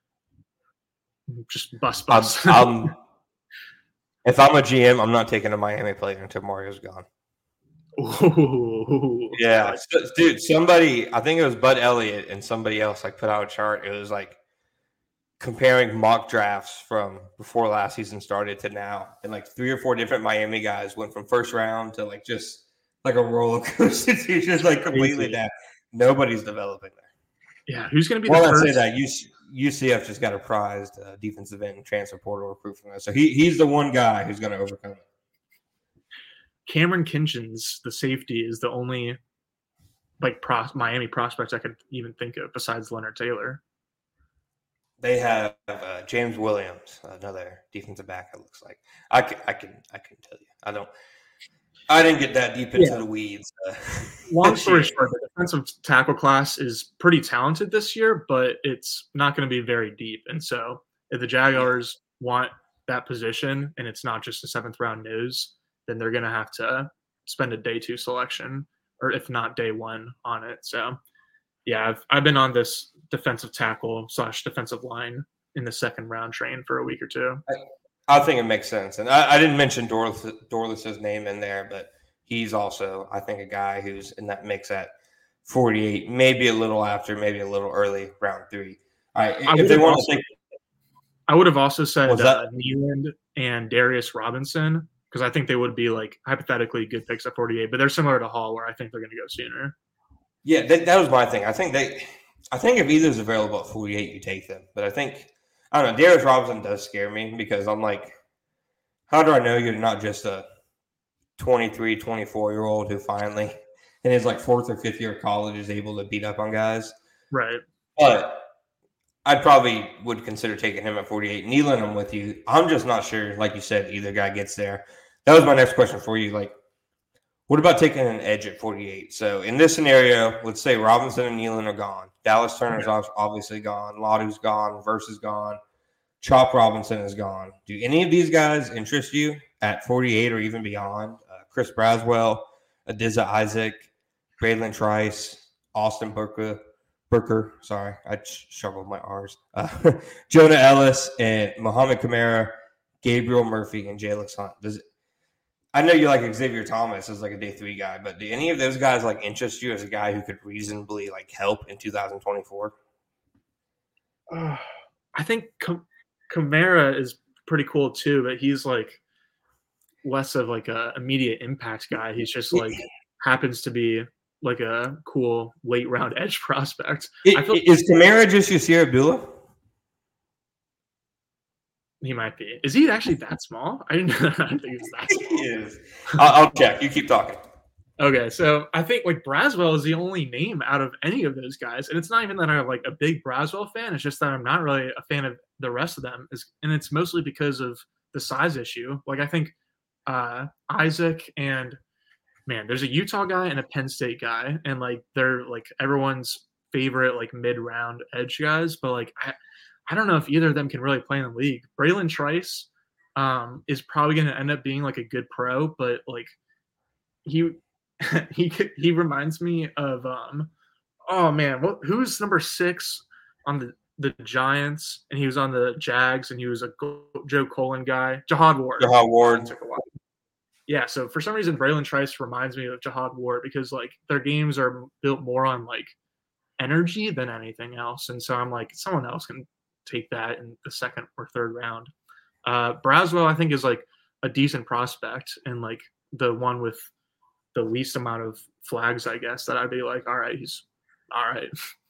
Just bust. If I'm a GM, I'm not taking a Miami player until Mario's gone. Ooh, yeah, dude. Somebody, I think it was Bud Elliott and somebody else, put out a chart. It was comparing mock drafts from before last season started to now, and 3 or 4 different Miami guys went from first round to just a roller coaster. It's just completely down. Nobody's developing there. Yeah, who's going to be the first? I say that UCF just got a prized defensive end transfer portal recruit from that, so he's the one guy who's going to overcome it. Cameron Kinchins, the safety, is the only Miami prospects I could even think of besides Leonard Taylor. They have James Williams, another defensive back. It looks like I can tell you. I didn't get that deep into the weeds. Long story short, the defensive tackle class is pretty talented this year, but it's not going to be very deep. And so if the Jaguars want that position and it's not just a 7th round nose, then they're going to have to spend a day 2 selection, or if not day 1 on it. So yeah, I've been on this defensive tackle / defensive line in the 2nd round train for a week or 2. I think it makes sense. And I didn't mention Dorles's name in there, but he's also, I think, a guy who's in that mix at 48, maybe a little after, maybe a little early, round 3. All right, if they want to take, I would have also said Neyland and Darius Robinson, because I think they would be hypothetically good picks at 48, but they're similar to Hall, where I think they're going to go sooner. Yeah, that was my thing. I think if either's available at 48, you take them. But I don't know, Darius Robinson does scare me, because I'm how do I know you're not just a 23, 24-year-old who finally, in his 4th or 5th year of college, is able to beat up on guys? Right. But I probably would consider taking him at 48. Neyland, I'm with you. I'm just not sure, like you said, either guy gets there. That was my next question for you. What about taking an edge at 48? So in this scenario, let's say Robinson and Neyland are gone. Dallas Turner's obviously gone. Ladu's gone. Verse is gone. Chop Robinson is gone. Do any of these guys interest you at 48 or even beyond? Chris Braswell, Adiza Isaac, Braylon Trice, Austin Booker. Sorry, I struggled with my R's. Jonah Ellis and Mohamed Kamara, Gabriel Murphy, and Jalen Hunt. I know you like Xavier Thomas as like a day 3 guy, but do any of those guys like interest you as a guy who could reasonably like help in 2024? I think Kamara is pretty cool too, but he's like less of like a immediate impact guy. He's just like happens to be like a cool late round edge prospect. Is Kamara just Yasir Abdullah? He might be. Is he actually that small? I didn't think he was that small. He is. I'll check. You keep talking. Okay, so I think like Braswell is the only name out of any of those guys, and it's not even that I'm like a big Braswell fan. It's just that I'm not really a fan of the rest of them, and it's mostly because of the size issue. Like I think Isaac and there's a Utah guy and a Penn State guy, and like they're like everyone's favorite like mid-round edge guys, but like I don't know if either of them can really play in the league. Braylon Trice is probably going to end up being like a good pro, but like he reminds me of who's number 6 on the Giants, and he was on the Jags, and he was a Joe Colin guy. Jahad Ward. Took a while. Yeah, so for some reason Braylon Trice reminds me of Jahad Ward because like their games are built more on like energy than anything else, and so I'm like someone else can take that in the 2nd or 3rd round. Braswell, I think, is like a decent prospect and like the one with the least amount of flags, I guess, that I'd be like, all right, he's all right.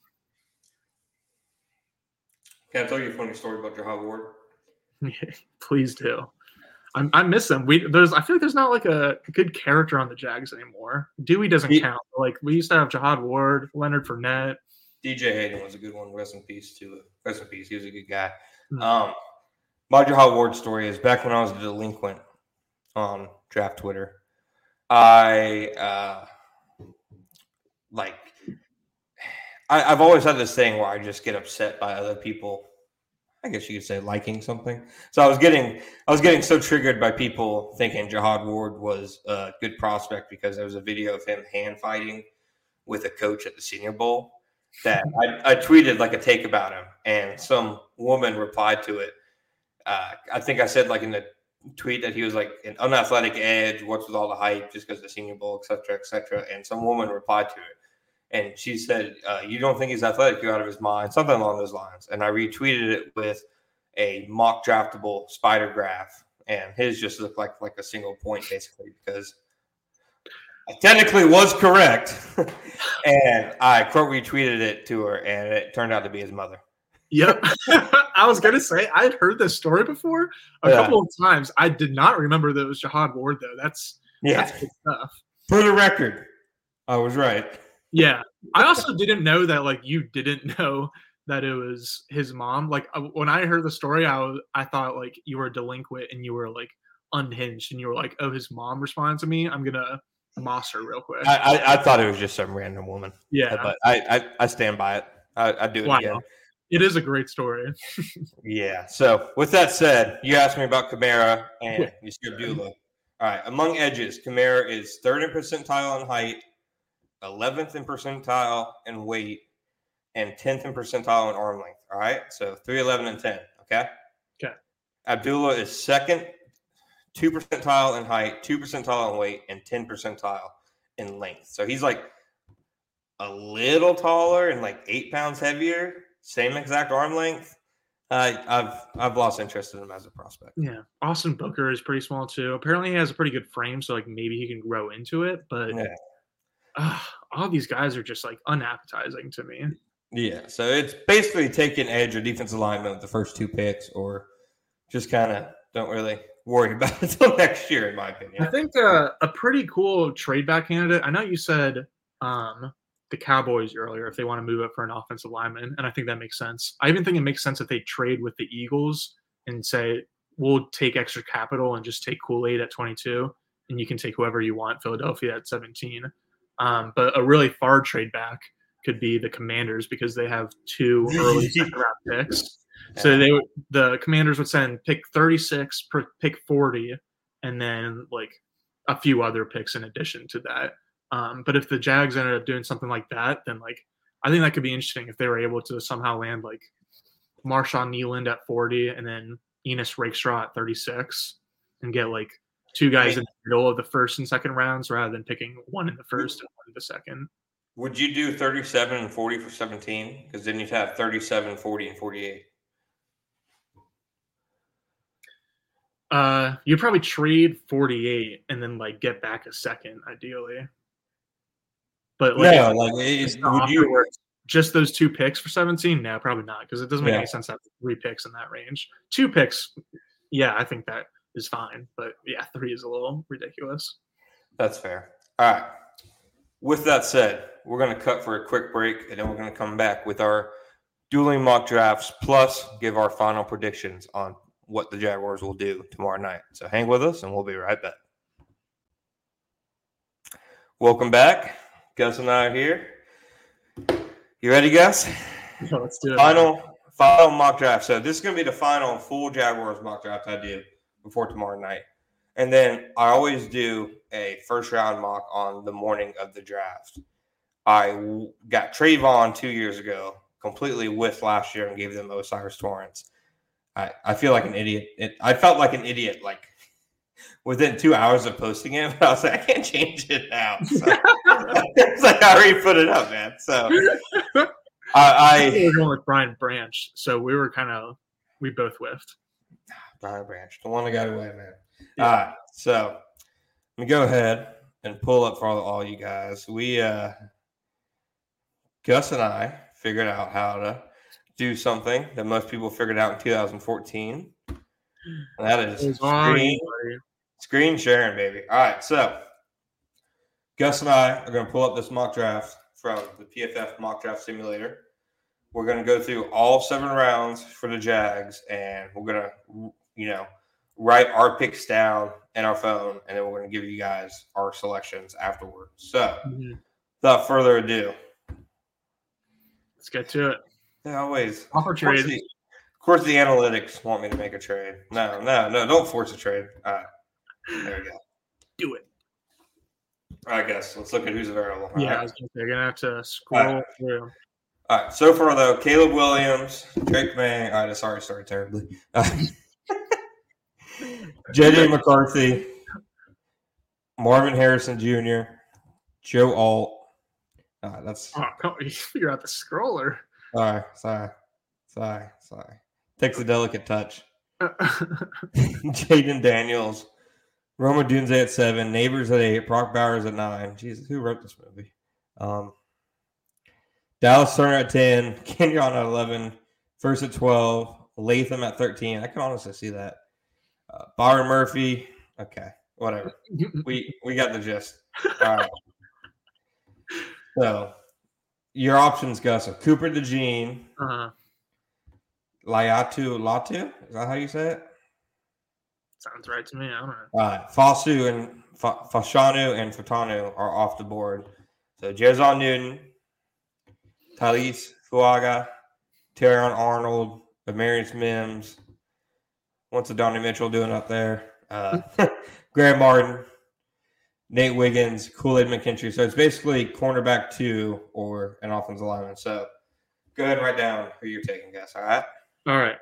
Can I tell you a funny story about Jahad Ward? Please do. I miss them. I feel like there's not like a good character on the Jags anymore. Dewey doesn't count. Like we used to have Jahad Ward, Leonard Fournette. DJ Hayden was a good one. Rest in peace too. Rest in peace. He was a good guy. My Jahad Ward story is back when I was a delinquent on draft Twitter. I've always had this thing where I just get upset by other people. I guess you could say liking something. So I was getting so triggered by people thinking Jahad Ward was a good prospect because there was a video of him hand fighting with a coach at the Senior Bowl that I tweeted like a take about him, and some woman replied to it. I think I said like in the tweet that he was like an unathletic edge, what's with all the hype just because of the Senior Bowl, et cetera, et cetera. And some woman replied to it. And she said, you don't think he's athletic, you're out of his mind, something along those lines. And I retweeted it with a mock draftable spider graph. And his just looked like a single point, basically, because I technically was correct. And I quote retweeted it to her, and it turned out to be his mother. Yep. I was going to say, I had heard this story before a couple of times. I did not remember that it was Jahad Ward, though. That's good stuff. For the record, I was right. Yeah. I also didn't know that, like, you didn't know that it was his mom. Like, when I heard the story, I thought, like, you were a delinquent and you were, like, unhinged. And you were like, oh, his mom responded to me. I'm going to moss her real quick. I thought it was just some random woman. Yeah. But I stand by it. I do it again. It is a great story. Yeah. So, with that said, you asked me about Kamara and Yasir Abdullah. All right. Among edges, Kamara is 3rd in percentile in height, 11th in percentile in weight, and 10th in percentile in arm length. All right. So 3, 11, and 10. Okay. Okay. Abdullah is 2nd, 2 percentile in height, 2 percentile in weight, and 10 percentile in length. So he's like a little taller and like 8 pounds heavier. Same exact arm length. I've lost interest in him as a prospect. Yeah. Austin Booker is pretty small too. Apparently he has a pretty good frame, so like maybe he can grow into it. But all these guys are just like unappetizing to me. Yeah. So it's basically taking edge or defensive lineman with the first 2 picks, or just kind of don't really worry about it until next year, in my opinion. I think a pretty cool trade back candidate. I know you said the Cowboys earlier if they want to move up for an offensive lineman, and I think that makes sense. I even think it makes sense if they trade with the Eagles and say, we'll take extra capital and just take Kool-Aid at 22, and you can take whoever you want, Philadelphia at 17. But a really far trade back could be the Commanders because they have 2 early second-round picks. So the Commanders would send pick 36, pick 40, and then like a few other picks in addition to that. But if the Jags ended up doing something like that, then like I think that could be interesting if they were able to somehow land like Marshawn Kneeland at 40 and then Enos Rakestraw at 36 and get like two guys in the middle of the first and second rounds rather than picking one in the first and one in the second. Would you do 37 and 40 for 17? Because then you'd have 37, 40, and 48. You'd probably trade 48 and then like get back a second, ideally. But like, no, like would you just those two picks for 17? No, probably not, because it doesn't make any sense to have 3 picks in that range. 2 picks, yeah, I think that is fine. But yeah, 3 is a little ridiculous. That's fair. All right. With that said, we're going to cut for a quick break, and then we're going to come back with our dueling mock drafts, plus give our final predictions on what the Jaguars will do tomorrow night. So hang with us, and we'll be right back. Welcome back. Gus and I are here. You ready, Gus? Yeah, let's do it. Final mock draft. So this is going to be the final full Jaguars mock draft I do before tomorrow night. And then I always do a first-round mock on the morning of the draft. I got Trayvon 2 years ago, completely whiffed last year and gave them O'Cyrus Torrence. I feel like an idiot. I felt like an idiot like within 2 hours of posting it, but I was like, I can't change it now. So, it's like I already put it up, man. So we were going with Brian Branch, so we both whiffed. Brian Branch, the one that got away, man. Yeah. All right, so let me go ahead and pull up for all you guys. We Gus and I figured out how to do something that most people figured out in 2014. And that is screen sharing, baby. All right, so Gus and I are going to pull up this mock draft from the PFF mock draft simulator. We're going to go through all 7 rounds for the Jags, and we're going to, write our picks down in our phone, and then we're going to give you guys our selections afterwards. So, without further ado, let's get to it. They always offer trade. Of course, the analytics want me to make a trade. No, don't force a trade. All right, there we go. Do it. All right, guys, let's look at who's available. Yeah, I was going to say, you're going to have to scroll through. All right, so far, though, Caleb Williams, Drake May. All right, this already started terribly. J.J. McCarthy, Marvin Harrison Jr., Joe Alt. That's. Oh, you figure out the scroller. Sorry. Takes a delicate touch. Jaden Daniels, Roma Dunze at 7, Neighbors at 8, Brock Bowers at 9. Jesus, who wrote this movie? Dallas Turner at 10, Kenyon at 11, First at 12, Latham at 13. I can honestly see that. Byron Murphy. Okay, whatever. We got the gist. All right. So your options, Gus, are Cooper DeJean, Latu. Is that how you say it? Sounds right to me. I don't know. All right. Fashanu and Fatanu are off the board. So Jason Newton, Talise Fuaga, Terrion Arnold, Amarius Mims. What's Donnie Mitchell doing up there? Graham Martin, Nate Wiggins, Kool-Aid McKinstry. So it's basically cornerback 2 or an offensive lineman. So go ahead and write down who you're taking, guys. All right? All right.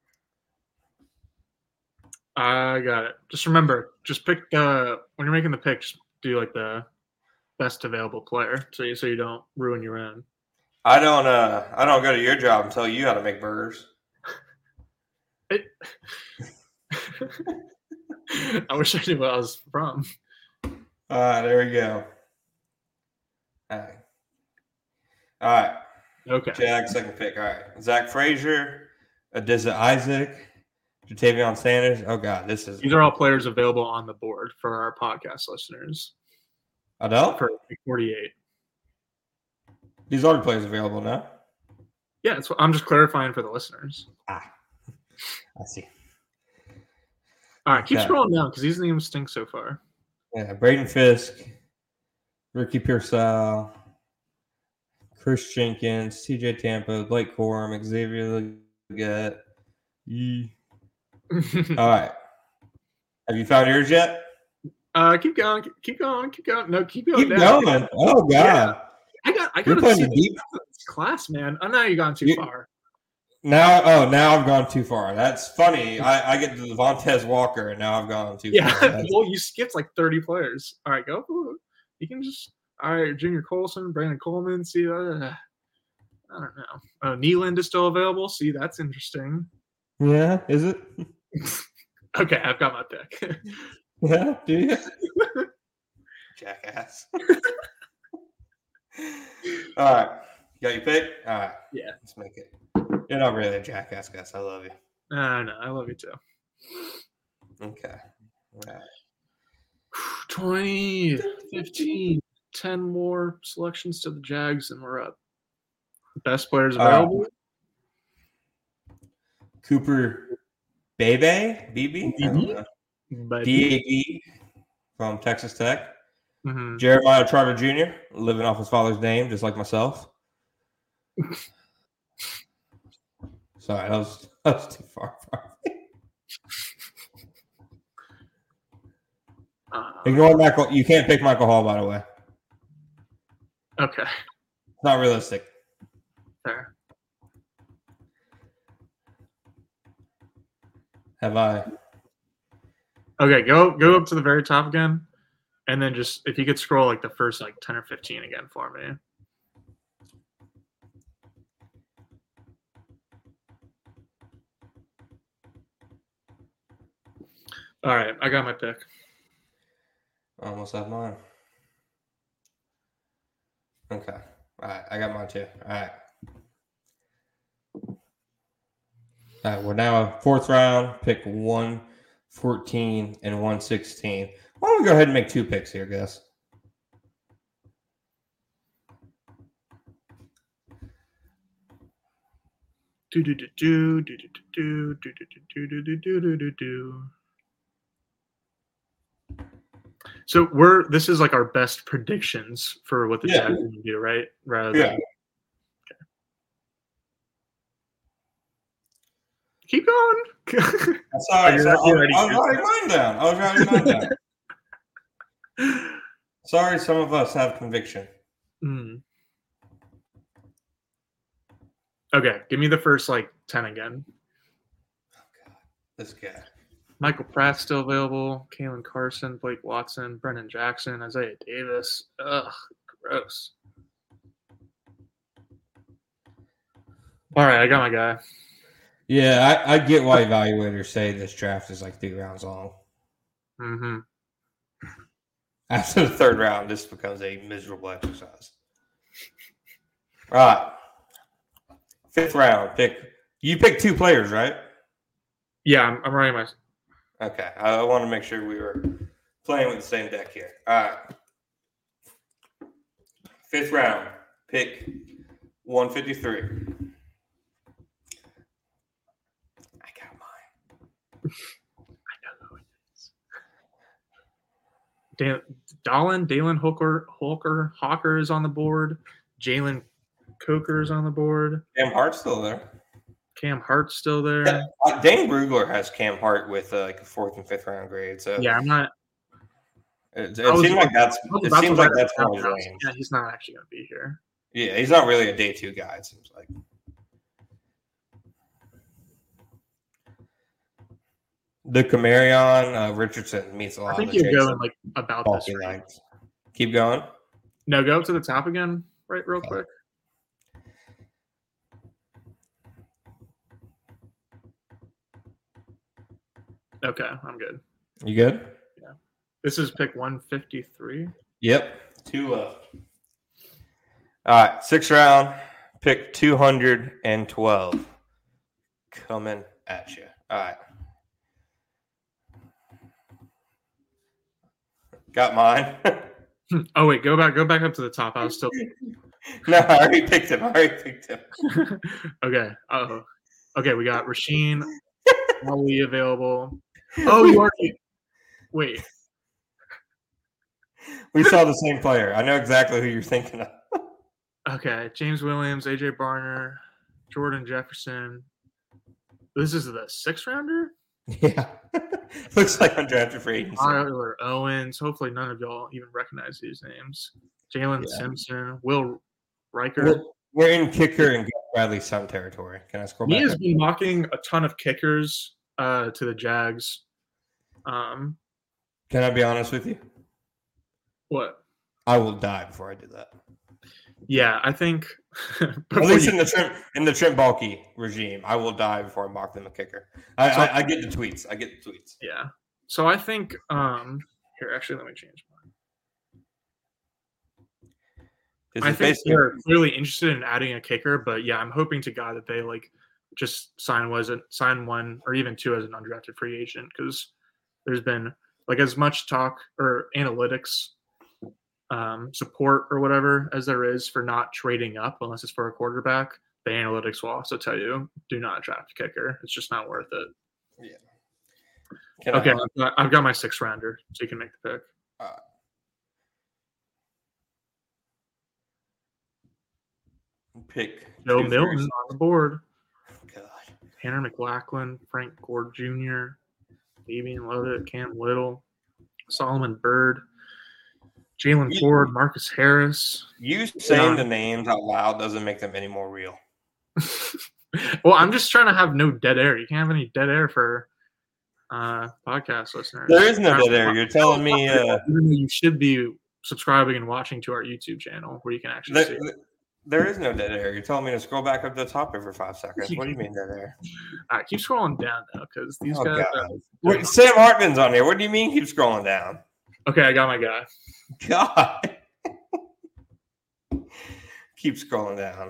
I got it. Just remember, just pick when you're making the pick, just do like the best available player so you don't ruin your own. I don't go to your job and tell you how to make burgers. I wish I knew where I was from. There we go. All right. Okay. Jack, second pick. All right. Zach Frazier, Adisa Isaac, Jatavion Sanders. Oh, God. These are all players available on the board for our podcast listeners. Adele? For 48. These are the players available now? Yeah, that's what I'm just clarifying for the listeners. I see. All right, keep scrolling down because these names stink so far. Yeah, Braden Fisk, Ricky Pearsall, Chris Jenkins, TJ Tampa, Blake Corum, Xavier Legette. All right. Have you found yours yet? Keep going. No, keep going. Keep down. going. Oh God. Yeah. I got You're to playing see deep this class, man. Oh, now you've gone too far. Now I've gone too far. That's funny. I get to Vontez Walker, and now I've gone too far. Well, you skipped like 30 players. All right, go. You can just Junior Colson, Brandon Coleman. See, I don't know. Nyland is still available. See, that's interesting. Yeah, is it? Okay, I've got my pick. Yeah, do you? Jackass. All right. You got your pick? All right. Yeah. Let's make it. You're not really a jackass, Gus. I love you. No, I love you too. Okay. All right. 20, 15, 10 more selections to the Jags, and we're up. Best players available. Cooper BB? DAB from Texas Tech. Mm-hmm. Jeremiah Trotter Jr., living off his father's name, just like myself. Sorry, that was too far. Ignore Michael. You can't pick Michael Hall, by the way. Okay. It's not realistic. Fair. Have I? Okay, go up to the very top again, and then just if you could scroll like the first 10 or 15 again for me. All right, I got my pick. I almost have mine. Okay. All right, I got mine too. All right. All right, we're now fourth round, pick 114 and 116. Why don't we go ahead and make two picks here, Gus? So this is like our best predictions for what the Jags are going to do, right? Rather than okay. Keep going. Sorry, I was writing mine down. Sorry, some of us have conviction. Mm. Okay, give me the first 10 again. Oh God, this guy. Michael Pratt's still available. Kalen Carson, Blake Watson, Brennan Jackson, Isaiah Davis. Ugh, gross. All right, I got my guy. Yeah, I get why evaluators say this draft is 3 rounds long. Mm-hmm. After the third round, this becomes a miserable exercise. All right. Fifth round, you picked 2 players, right? Yeah, I'm writing my. Okay, I want to make sure we were playing with the same deck here. All right. Fifth round, pick 153. I got mine. I know who it is. Dalen Hawker is on the board. Jalen Coker is on the board. Cam Hart's still there. Cam Hart's still there. Yeah, Dane Brugler has Cam Hart with a 4th and 5th round grade. So yeah, I'm not. It seems like that's on his range. Yeah, he's not actually going to be here. Yeah, he's not really a day 2 guy. It seems like. The Camarion Richardson meets a lot. I think you're going about this. Right? Keep going. No, go to the top again, right, real quick. Okay, I'm good. You good? Yeah. This is pick 153. Yep. 2 left. All right, 6th round, pick 212. Coming at you. All right. Got mine. Oh wait, go back up to the top. I was still. No, I already picked him. Okay. Okay, we got Rasheen Ali available. Oh, you already. Wait. We saw the same player. I know exactly who you're thinking of. Okay, James Williams, AJ Barner, Jordan Jefferson. This is the 6th rounder. Yeah. Looks like undrafted free agency. Tyler Owens. Hopefully none of y'all even recognize these names. Jalen Simpson, Will Riker. We're in kicker and Bradley Sun territory. Can I scroll back? He has been mocking a ton of kickers to the Jags. Can I be honest with you? What? I will die before I do that. Yeah, I think at least in the Trent Baalke regime, I will die before I mock them a kicker. I get the tweets. Yeah. So I think here, actually, let me change mine. I think they're clearly interested in adding a kicker, but yeah, I'm hoping to God that they like just sign one or even two as an undrafted free agent, because there's been like as much talk or analytics support or whatever as there is for not trading up unless it's for a quarterback. The analytics will also tell you do not draft a kicker. It's just not worth it. Yeah. Okay, I've got my 6th rounder, so you can make the pick. Pick Joe Milton on the board. God. Tanner McLachlan, Frank Gore Jr., Fabian Lovett, Cam Little, Solomon Byrd, Jalen Ford, Marcus Harris. You saying the names out loud doesn't make them any more real. Well, I'm just trying to have no dead air. You can't have any dead air for podcast listeners. There is no dead air. You're telling me you should be subscribing and watching to our YouTube channel where you can actually see it. There is no dead air. You're telling me to scroll back up to the top every 5 seconds. What do you mean dead air? All right, keep scrolling down, though, because these guys... Wait, Sam Hartman's on here. What do you mean keep scrolling down? Okay, I got my guy. God. Keep scrolling down.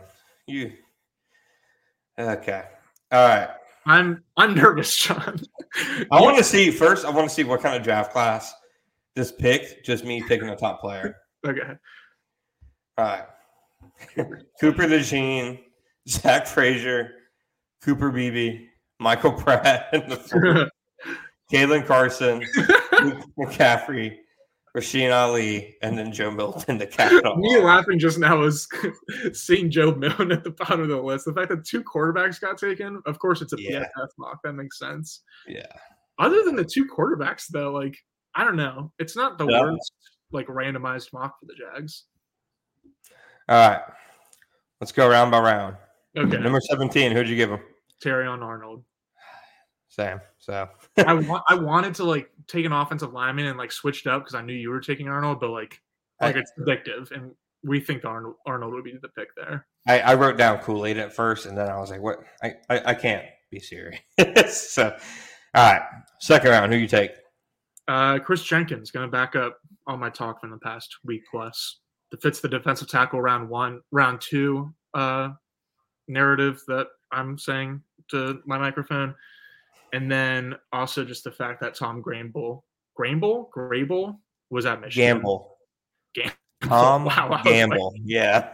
Okay. All right. I'm nervous, John. I want to see what kind of draft class this picked. Just me picking a top player. Okay. All right. Cooper DeJean, Zach Frazier, Cooper Beebe, Michael Pratt in the 4th, Kalen Carson, Luke McCaffrey, Rasheen Ali, and then Joe Milton to cap it all. Me laughing just now was seeing Joe Milton at the bottom of the list. The fact that 2 quarterbacks got taken, of course it's a PFF mock. That makes sense. Yeah. Other than the 2 quarterbacks, though, like, I don't know. It's not the worst, like, randomized mock for the Jags. All right. Let's go round by round. Okay. Number 17, who'd you give him? Terrion Arnold. Same. So I wanted to like take an offensive lineman and like switch it up because I knew you were taking Arnold, but like it's predictive, and we think Arnold would be the pick there. I wrote down Kool-Aid at first, and then I was like, "What? I can't be serious." So, all right, 2nd round, who you take? Chris Jenkins going to back up all my talk from the past week plus. That fits the defensive tackle round 2 narrative that I'm saying to my microphone. And then also just the fact that Tom Grable was at Michigan. Tom wow, Gamble. Yeah.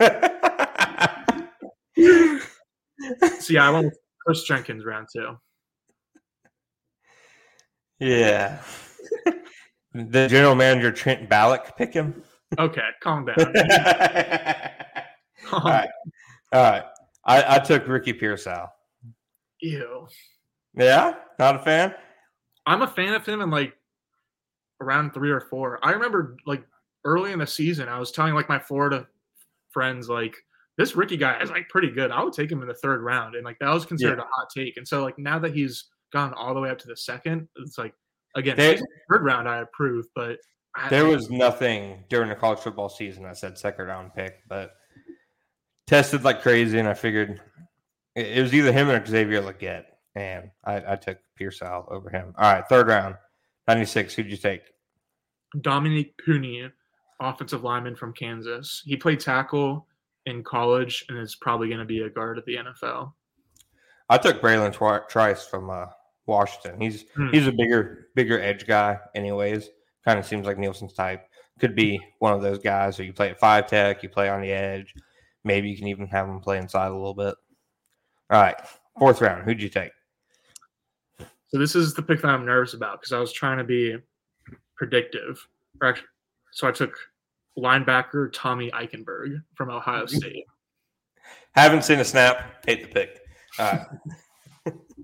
So yeah, I went with Chris Jenkins round 2. Yeah. The general manager Trent Ballock pick him. Okay, calm down. All right. I took Ricky Pearsall. Ew. Yeah? Not a fan? I'm a fan of him in like around 3 or 4. I remember like early in the season, I was telling like my Florida friends, like, this Ricky guy is like pretty good. I would take him in the 3rd round. And like that was considered a hot take. And so like now that he's gone all the way up to the 2nd, it's like, again, 3rd round I approve, but there was nothing during the college football season that said 2nd round pick, but tested like crazy, and I figured it was either him or Xavier Legette, and I took Pearsall over him. All right, 3rd round, 96. Who'd you take? Dominique Puni, offensive lineman from Kansas. He played tackle in college and is probably going to be a guard at the NFL. I took Braylon Trice from Washington. He's a bigger edge guy anyways. Kind of seems like Nielsen's type. Could be one of those guys who you play at 5 tech, you play on the edge. Maybe you can even have him play inside a little bit. All right, 4th round. Who'd you take? So this is the pick that I'm nervous about because I was trying to be predictive. So I took linebacker Tommy Eichenberg from Ohio State. Haven't seen a snap. Hate the pick. All right.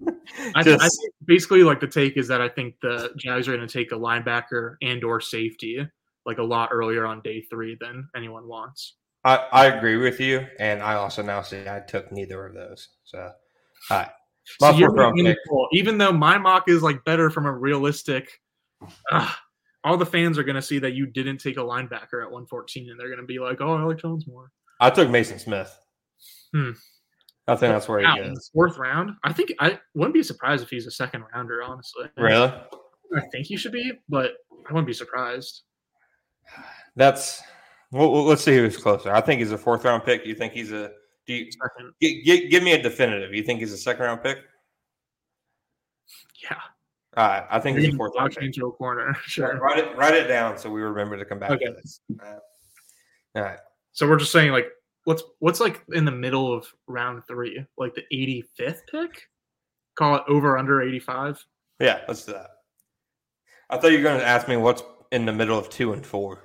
I think basically like the take is that I think the Jags are going to take a linebacker and or safety like a lot earlier on day 3 than anyone wants. I agree with you, and I also now say I took neither of those. So, all right. My So you're 4th round pick. even though my mock is like better from a realistic, all the fans are going to see that you didn't take a linebacker at 114, and they're going to be like, "Oh, I like Jones more." I took Mason Smith. I think that's where he In the goes. 4th round. I think I wouldn't be surprised if he's a 2nd rounder. Honestly, Really? I think he should be, but I wouldn't be surprised. That's well. Let's see who's closer. I think he's a 4th round pick. You think he's a? Do you give me a definitive? You think he's a 2nd round pick? Yeah. All right. I think he's a 4th round pick. Into a corner. Sure. Write it down so we remember to come back to this. All right. So we're just saying like what's like in the middle of round 3, like the 85th pick? Call it over under 85. Yeah, let's do that. I thought you were going to ask me what's in the middle of 2 and 4.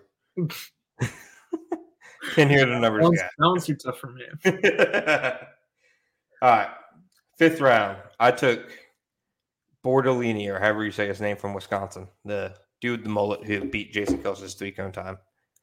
Can hear the numbers. That one's too tough for me. All right. 5th round. I took Bordolini, or however you say his name, from Wisconsin. The dude, the mullet, who beat Jason Kelsey's 3-cone time.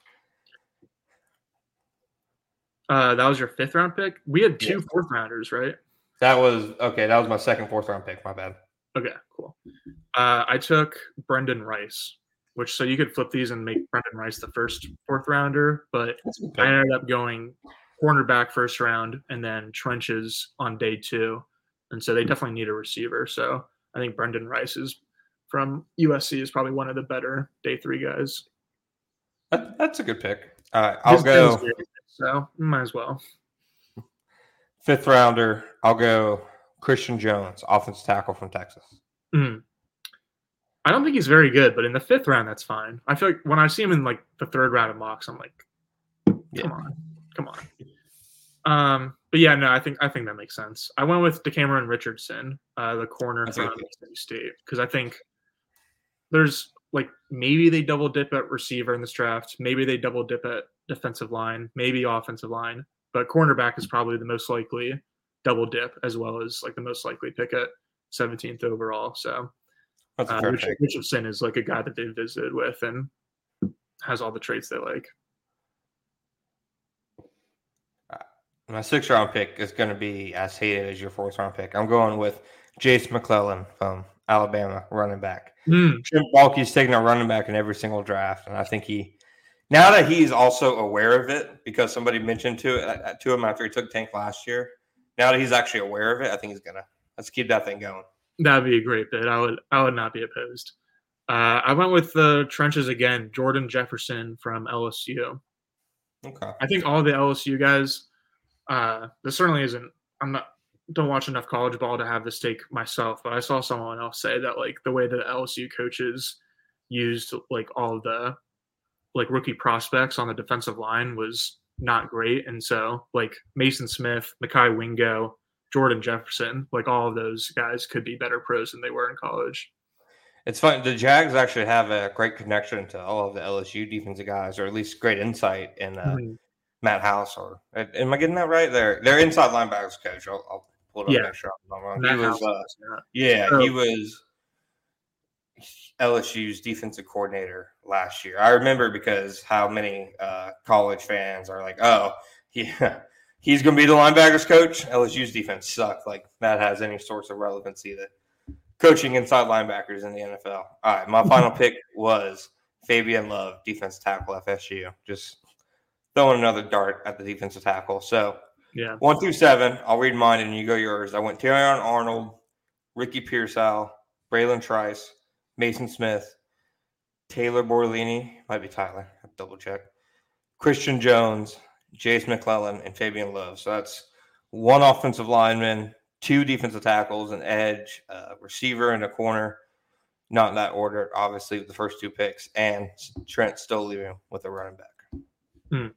That was your 5th round pick? We had 2 4th rounders, right? That was my 2nd 4th round pick. My bad. Okay, cool. I took Brendan Rice, which so you could flip these and make Brendan Rice the first 4th rounder, but I ended up going cornerback 1st round and then trenches on day 2. And so they definitely need a receiver. So I think Brendan Rice from USC is probably one of the better day 3 guys. That's a good pick. All right, I'll go. So might as well. 5th rounder, I'll go Christian Jones, offensive tackle from Texas. I don't think he's very good, but in the 5th round, that's fine. I feel like when I see him in like the 3rd round of mocks, I'm like, come on. But yeah, no, I think that makes sense. I went with DeCameron Richardson, the corner from Mississippi State, because I think there's like maybe they double dip at receiver in this draft, maybe they double dip at defensive line, maybe offensive line, but cornerback is probably the most likely double dip as well as like the most likely pick at 17th overall. So Richardson is like a guy that they visited with and has all the traits they like. My 6th round pick is going to be as hated as your 4th round pick. I'm going with Jace McClellan from Alabama, running back. Jim Balky's taking a running back in every single draft, and I think now that he's also aware of it because somebody mentioned to him after he took Tank last year. Now that he's actually aware of it, I think he's gonna let's keep that thing going. That'd be a great bit. I would not be opposed. I went with the trenches again. Jordan Jefferson from LSU. Okay. I think all the LSU guys. This certainly isn't. Don't watch enough college ball to have this take myself, but I saw someone else say that like the way that LSU coaches used like all of the like rookie prospects on the defensive line was not great, and so like Mason Smith, Mekhi Wingo, Jordan Jefferson, like all of those guys could be better pros than they were in college. It's fun. The Jags actually have a great connection to all of the LSU defensive guys, or at least great insight in Matt House. Or am I getting that right? Their inside linebackers coach. I'll pull it up next round. He was LSU's defensive coordinator last year. I remember because how many college fans are like, oh, he's going to be the linebackers coach. LSU's defense sucked. Like that has any source of relevancy to coaching inside linebackers in the NFL. All right, my final pick was Fabian Love, defensive tackle, FSU. Just throwing another dart at the defensive tackle. So 1 through 7, I'll read mine and you go yours. I went Terrion Arnold, Ricky Pearsall, Braylon Trice, Mason Smith, Taylor Borlini, might be Tyler, I have to double check, Christian Jones, Jace McClellan, and Fabian Love. So that's 1 offensive lineman, 2 defensive tackles, an edge, receiver, and a corner. Not in that order, obviously, with the first 2 picks, and Trent still leaving with a running back.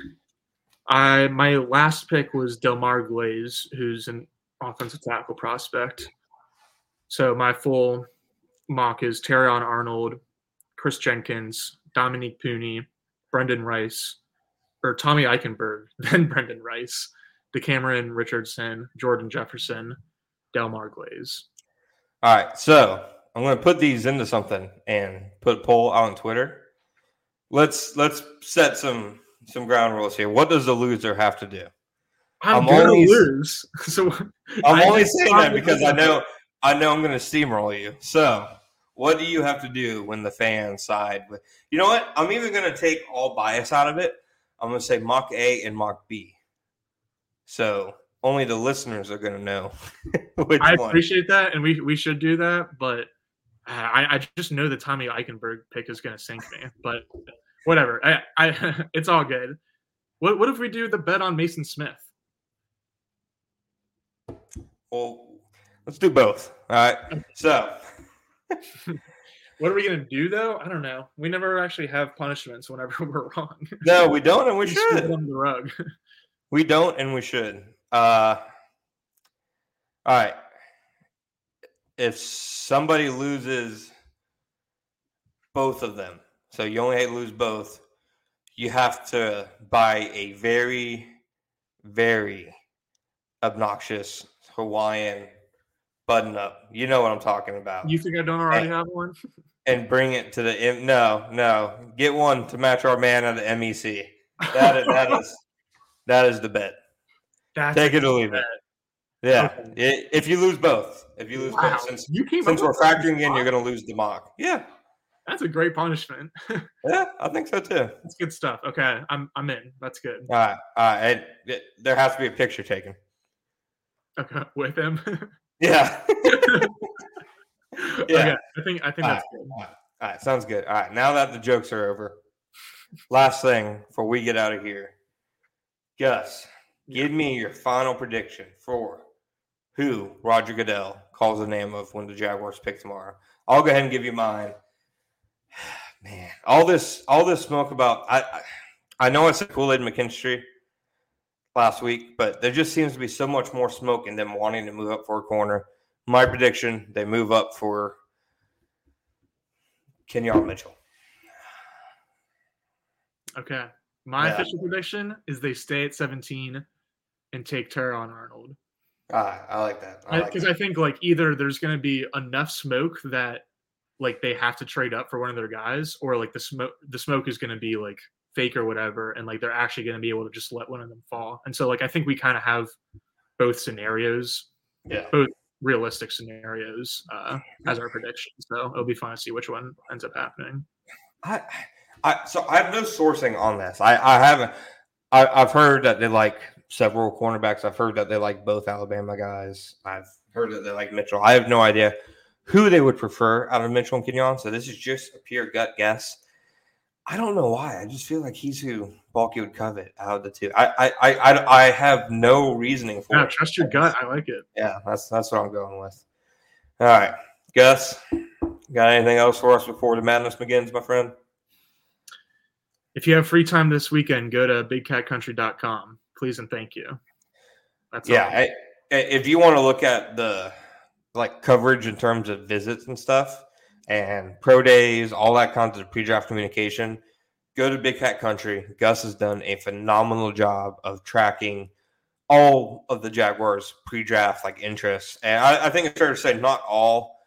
My last pick was Delmar Glaze, who's an offensive tackle prospect. So my full mock is Terrion Arnold, Chris Jenkins, Dominique Pooney, Brendan Rice, or Tommy Eichenberg, then Brendan Rice, DeCameron Richardson, Jordan Jefferson, Delmar Glaze. All right, so I'm going to put these into something and put a poll out on Twitter. Let's set some ground rules here. What does the loser have to do? I'm going to lose. So I'm only saying that because I know I'm going to steamroll you. So what do you have to do when the fans side with? You know what? I'm even going to take all bias out of it. I'm going to say mock A and mock B. So only the listeners are going to know which I one. appreciate that, and we should do that, but I just know the Tommy Eichenberg pick is going to sink me. But whatever. I it's all good. What if we do the bet on Mason Smith? Well, let's do both. All right. So what are we going to do, though? I don't know. We never actually have punishments whenever we're wrong. No, we don't, and we should. Sweep it under the rug. We don't, and we should. All right. If somebody loses both of them, so you only lose both, you have to buy a very, very obnoxious Hawaiian button-up. You know what I'm talking about. You think I don't already have one? And bring it to the no. Get one to match our man at the MEC. That is the bet. Take it or leave it. Yeah. Okay. If you lose both. Both. Since we're factoring in, you're going to lose the mock. Yeah. That's a great punishment. Yeah, I think so too. That's good stuff. Okay, I'm in. That's good. All right. There has to be a picture taken. Okay, with him. Yeah. Yeah. Okay, I think that's good. All right, sounds good. All right, now that the jokes are over, last thing before we get out of here, Gus, give me your final prediction for who Roger Goodell calls the name of when the Jaguars pick tomorrow. I'll go ahead and give you mine. Man, all this smoke about I know I said Kool-Aid McKinstry last week, but there just seems to be so much more smoke in them wanting to move up for a corner. My prediction, they move up for Kenyon Mitchell. Okay. My official prediction is they stay at 17 and take Teron Arnold. I like that. Because I think like either there's going to be enough smoke that like they have to trade up for one of their guys, or like the smoke is going to be like fake or whatever, and like they're actually going to be able to just let one of them fall. And so like I think we kind of have both scenarios, both realistic scenarios as our prediction. So it'll be fun to see which one ends up happening. So I have no sourcing on this. I haven't. I've heard that they like several cornerbacks. I've heard that they like both Alabama guys. I've heard that they like Mitchell. I have no idea who they would prefer out of Mitchell and Kenyon. So this is just a pure gut guess. I don't know why. I just feel like he's who Balky would covet out of the two. I have no reasoning for it. Trust your gut. I like it. Yeah, that's what I'm going with. All right, Gus, got anything else for us before the madness begins, my friend? If you have free time this weekend, go to bigcatcountry.com. Please and thank you. That's all. If you want to look at the coverage in terms of visits and stuff and pro days, all that kinds of pre-draft communication, go to Big Cat Country. Gus has done a phenomenal job of tracking all of the Jaguars pre-draft interests. And I think it's fair to say not all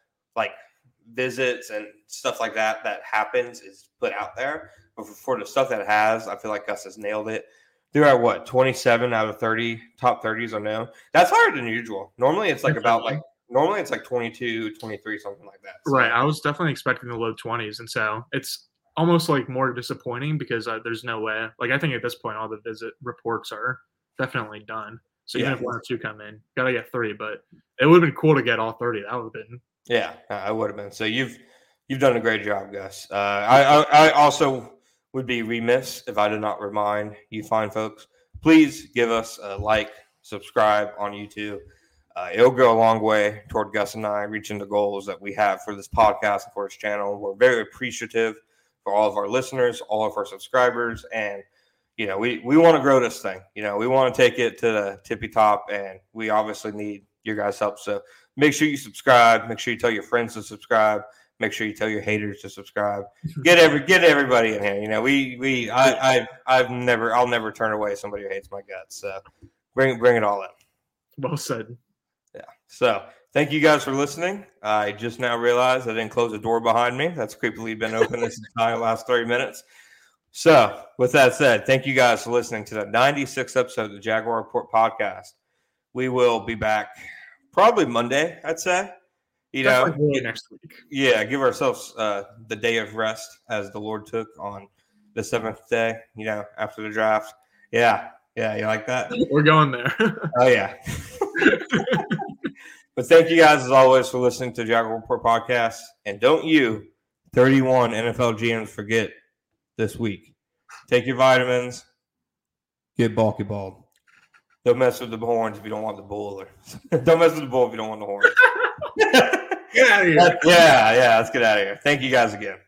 visits and stuff like that happens is put out there. But for the stuff that has, I feel like Gus has nailed it. They're at 27 out of 30 top 30s are known. That's higher than usual. Normally it's normally it's 22, 23, something like that. So. Right. I was definitely expecting the low 20s. And so it's almost more disappointing because there's no way. I think at this point, all the visit reports are definitely done. So even if one or two come in, got to get 3. But it would have been cool to get all 30. That would have been. Yeah, I would have been. So you've done a great job, Gus. I also would be remiss if I did not remind you fine folks, please give us a like, subscribe on YouTube. It'll go a long way toward Gus and I reaching the goals that we have for this podcast and for this channel. We're very appreciative for all of our listeners, all of our subscribers, and we want to grow this thing. We want to take it to the tippy top, and we obviously need your guys' help. So make sure you subscribe. Make sure you tell your friends to subscribe. Make sure you tell your haters to subscribe. Get everybody in here. I'll never turn away somebody who hates my guts. So bring it all in. Well said. Yeah. So thank you guys for listening. I just now realized I didn't close the door behind me. That's creepily been open this entire last 30 minutes. So, with that said, thank you guys for listening to the 96th episode of the Jaguar Report podcast. We will be back probably Monday, I'd say. Next week. Yeah, give ourselves the day of rest as the Lord took on the 7th day, after the draft. Yeah, you like that? We're going there. Oh, yeah. But thank you guys, as always, for listening to the Jaguar Report podcast. And don't you, 31 NFL GMs, forget this week. Take your vitamins. Get bulky bald. Don't mess with the horns if you don't want the bull. Don't mess with the bull if you don't want the horns. Get out of here. Yeah, let's get out of here. Thank you guys again.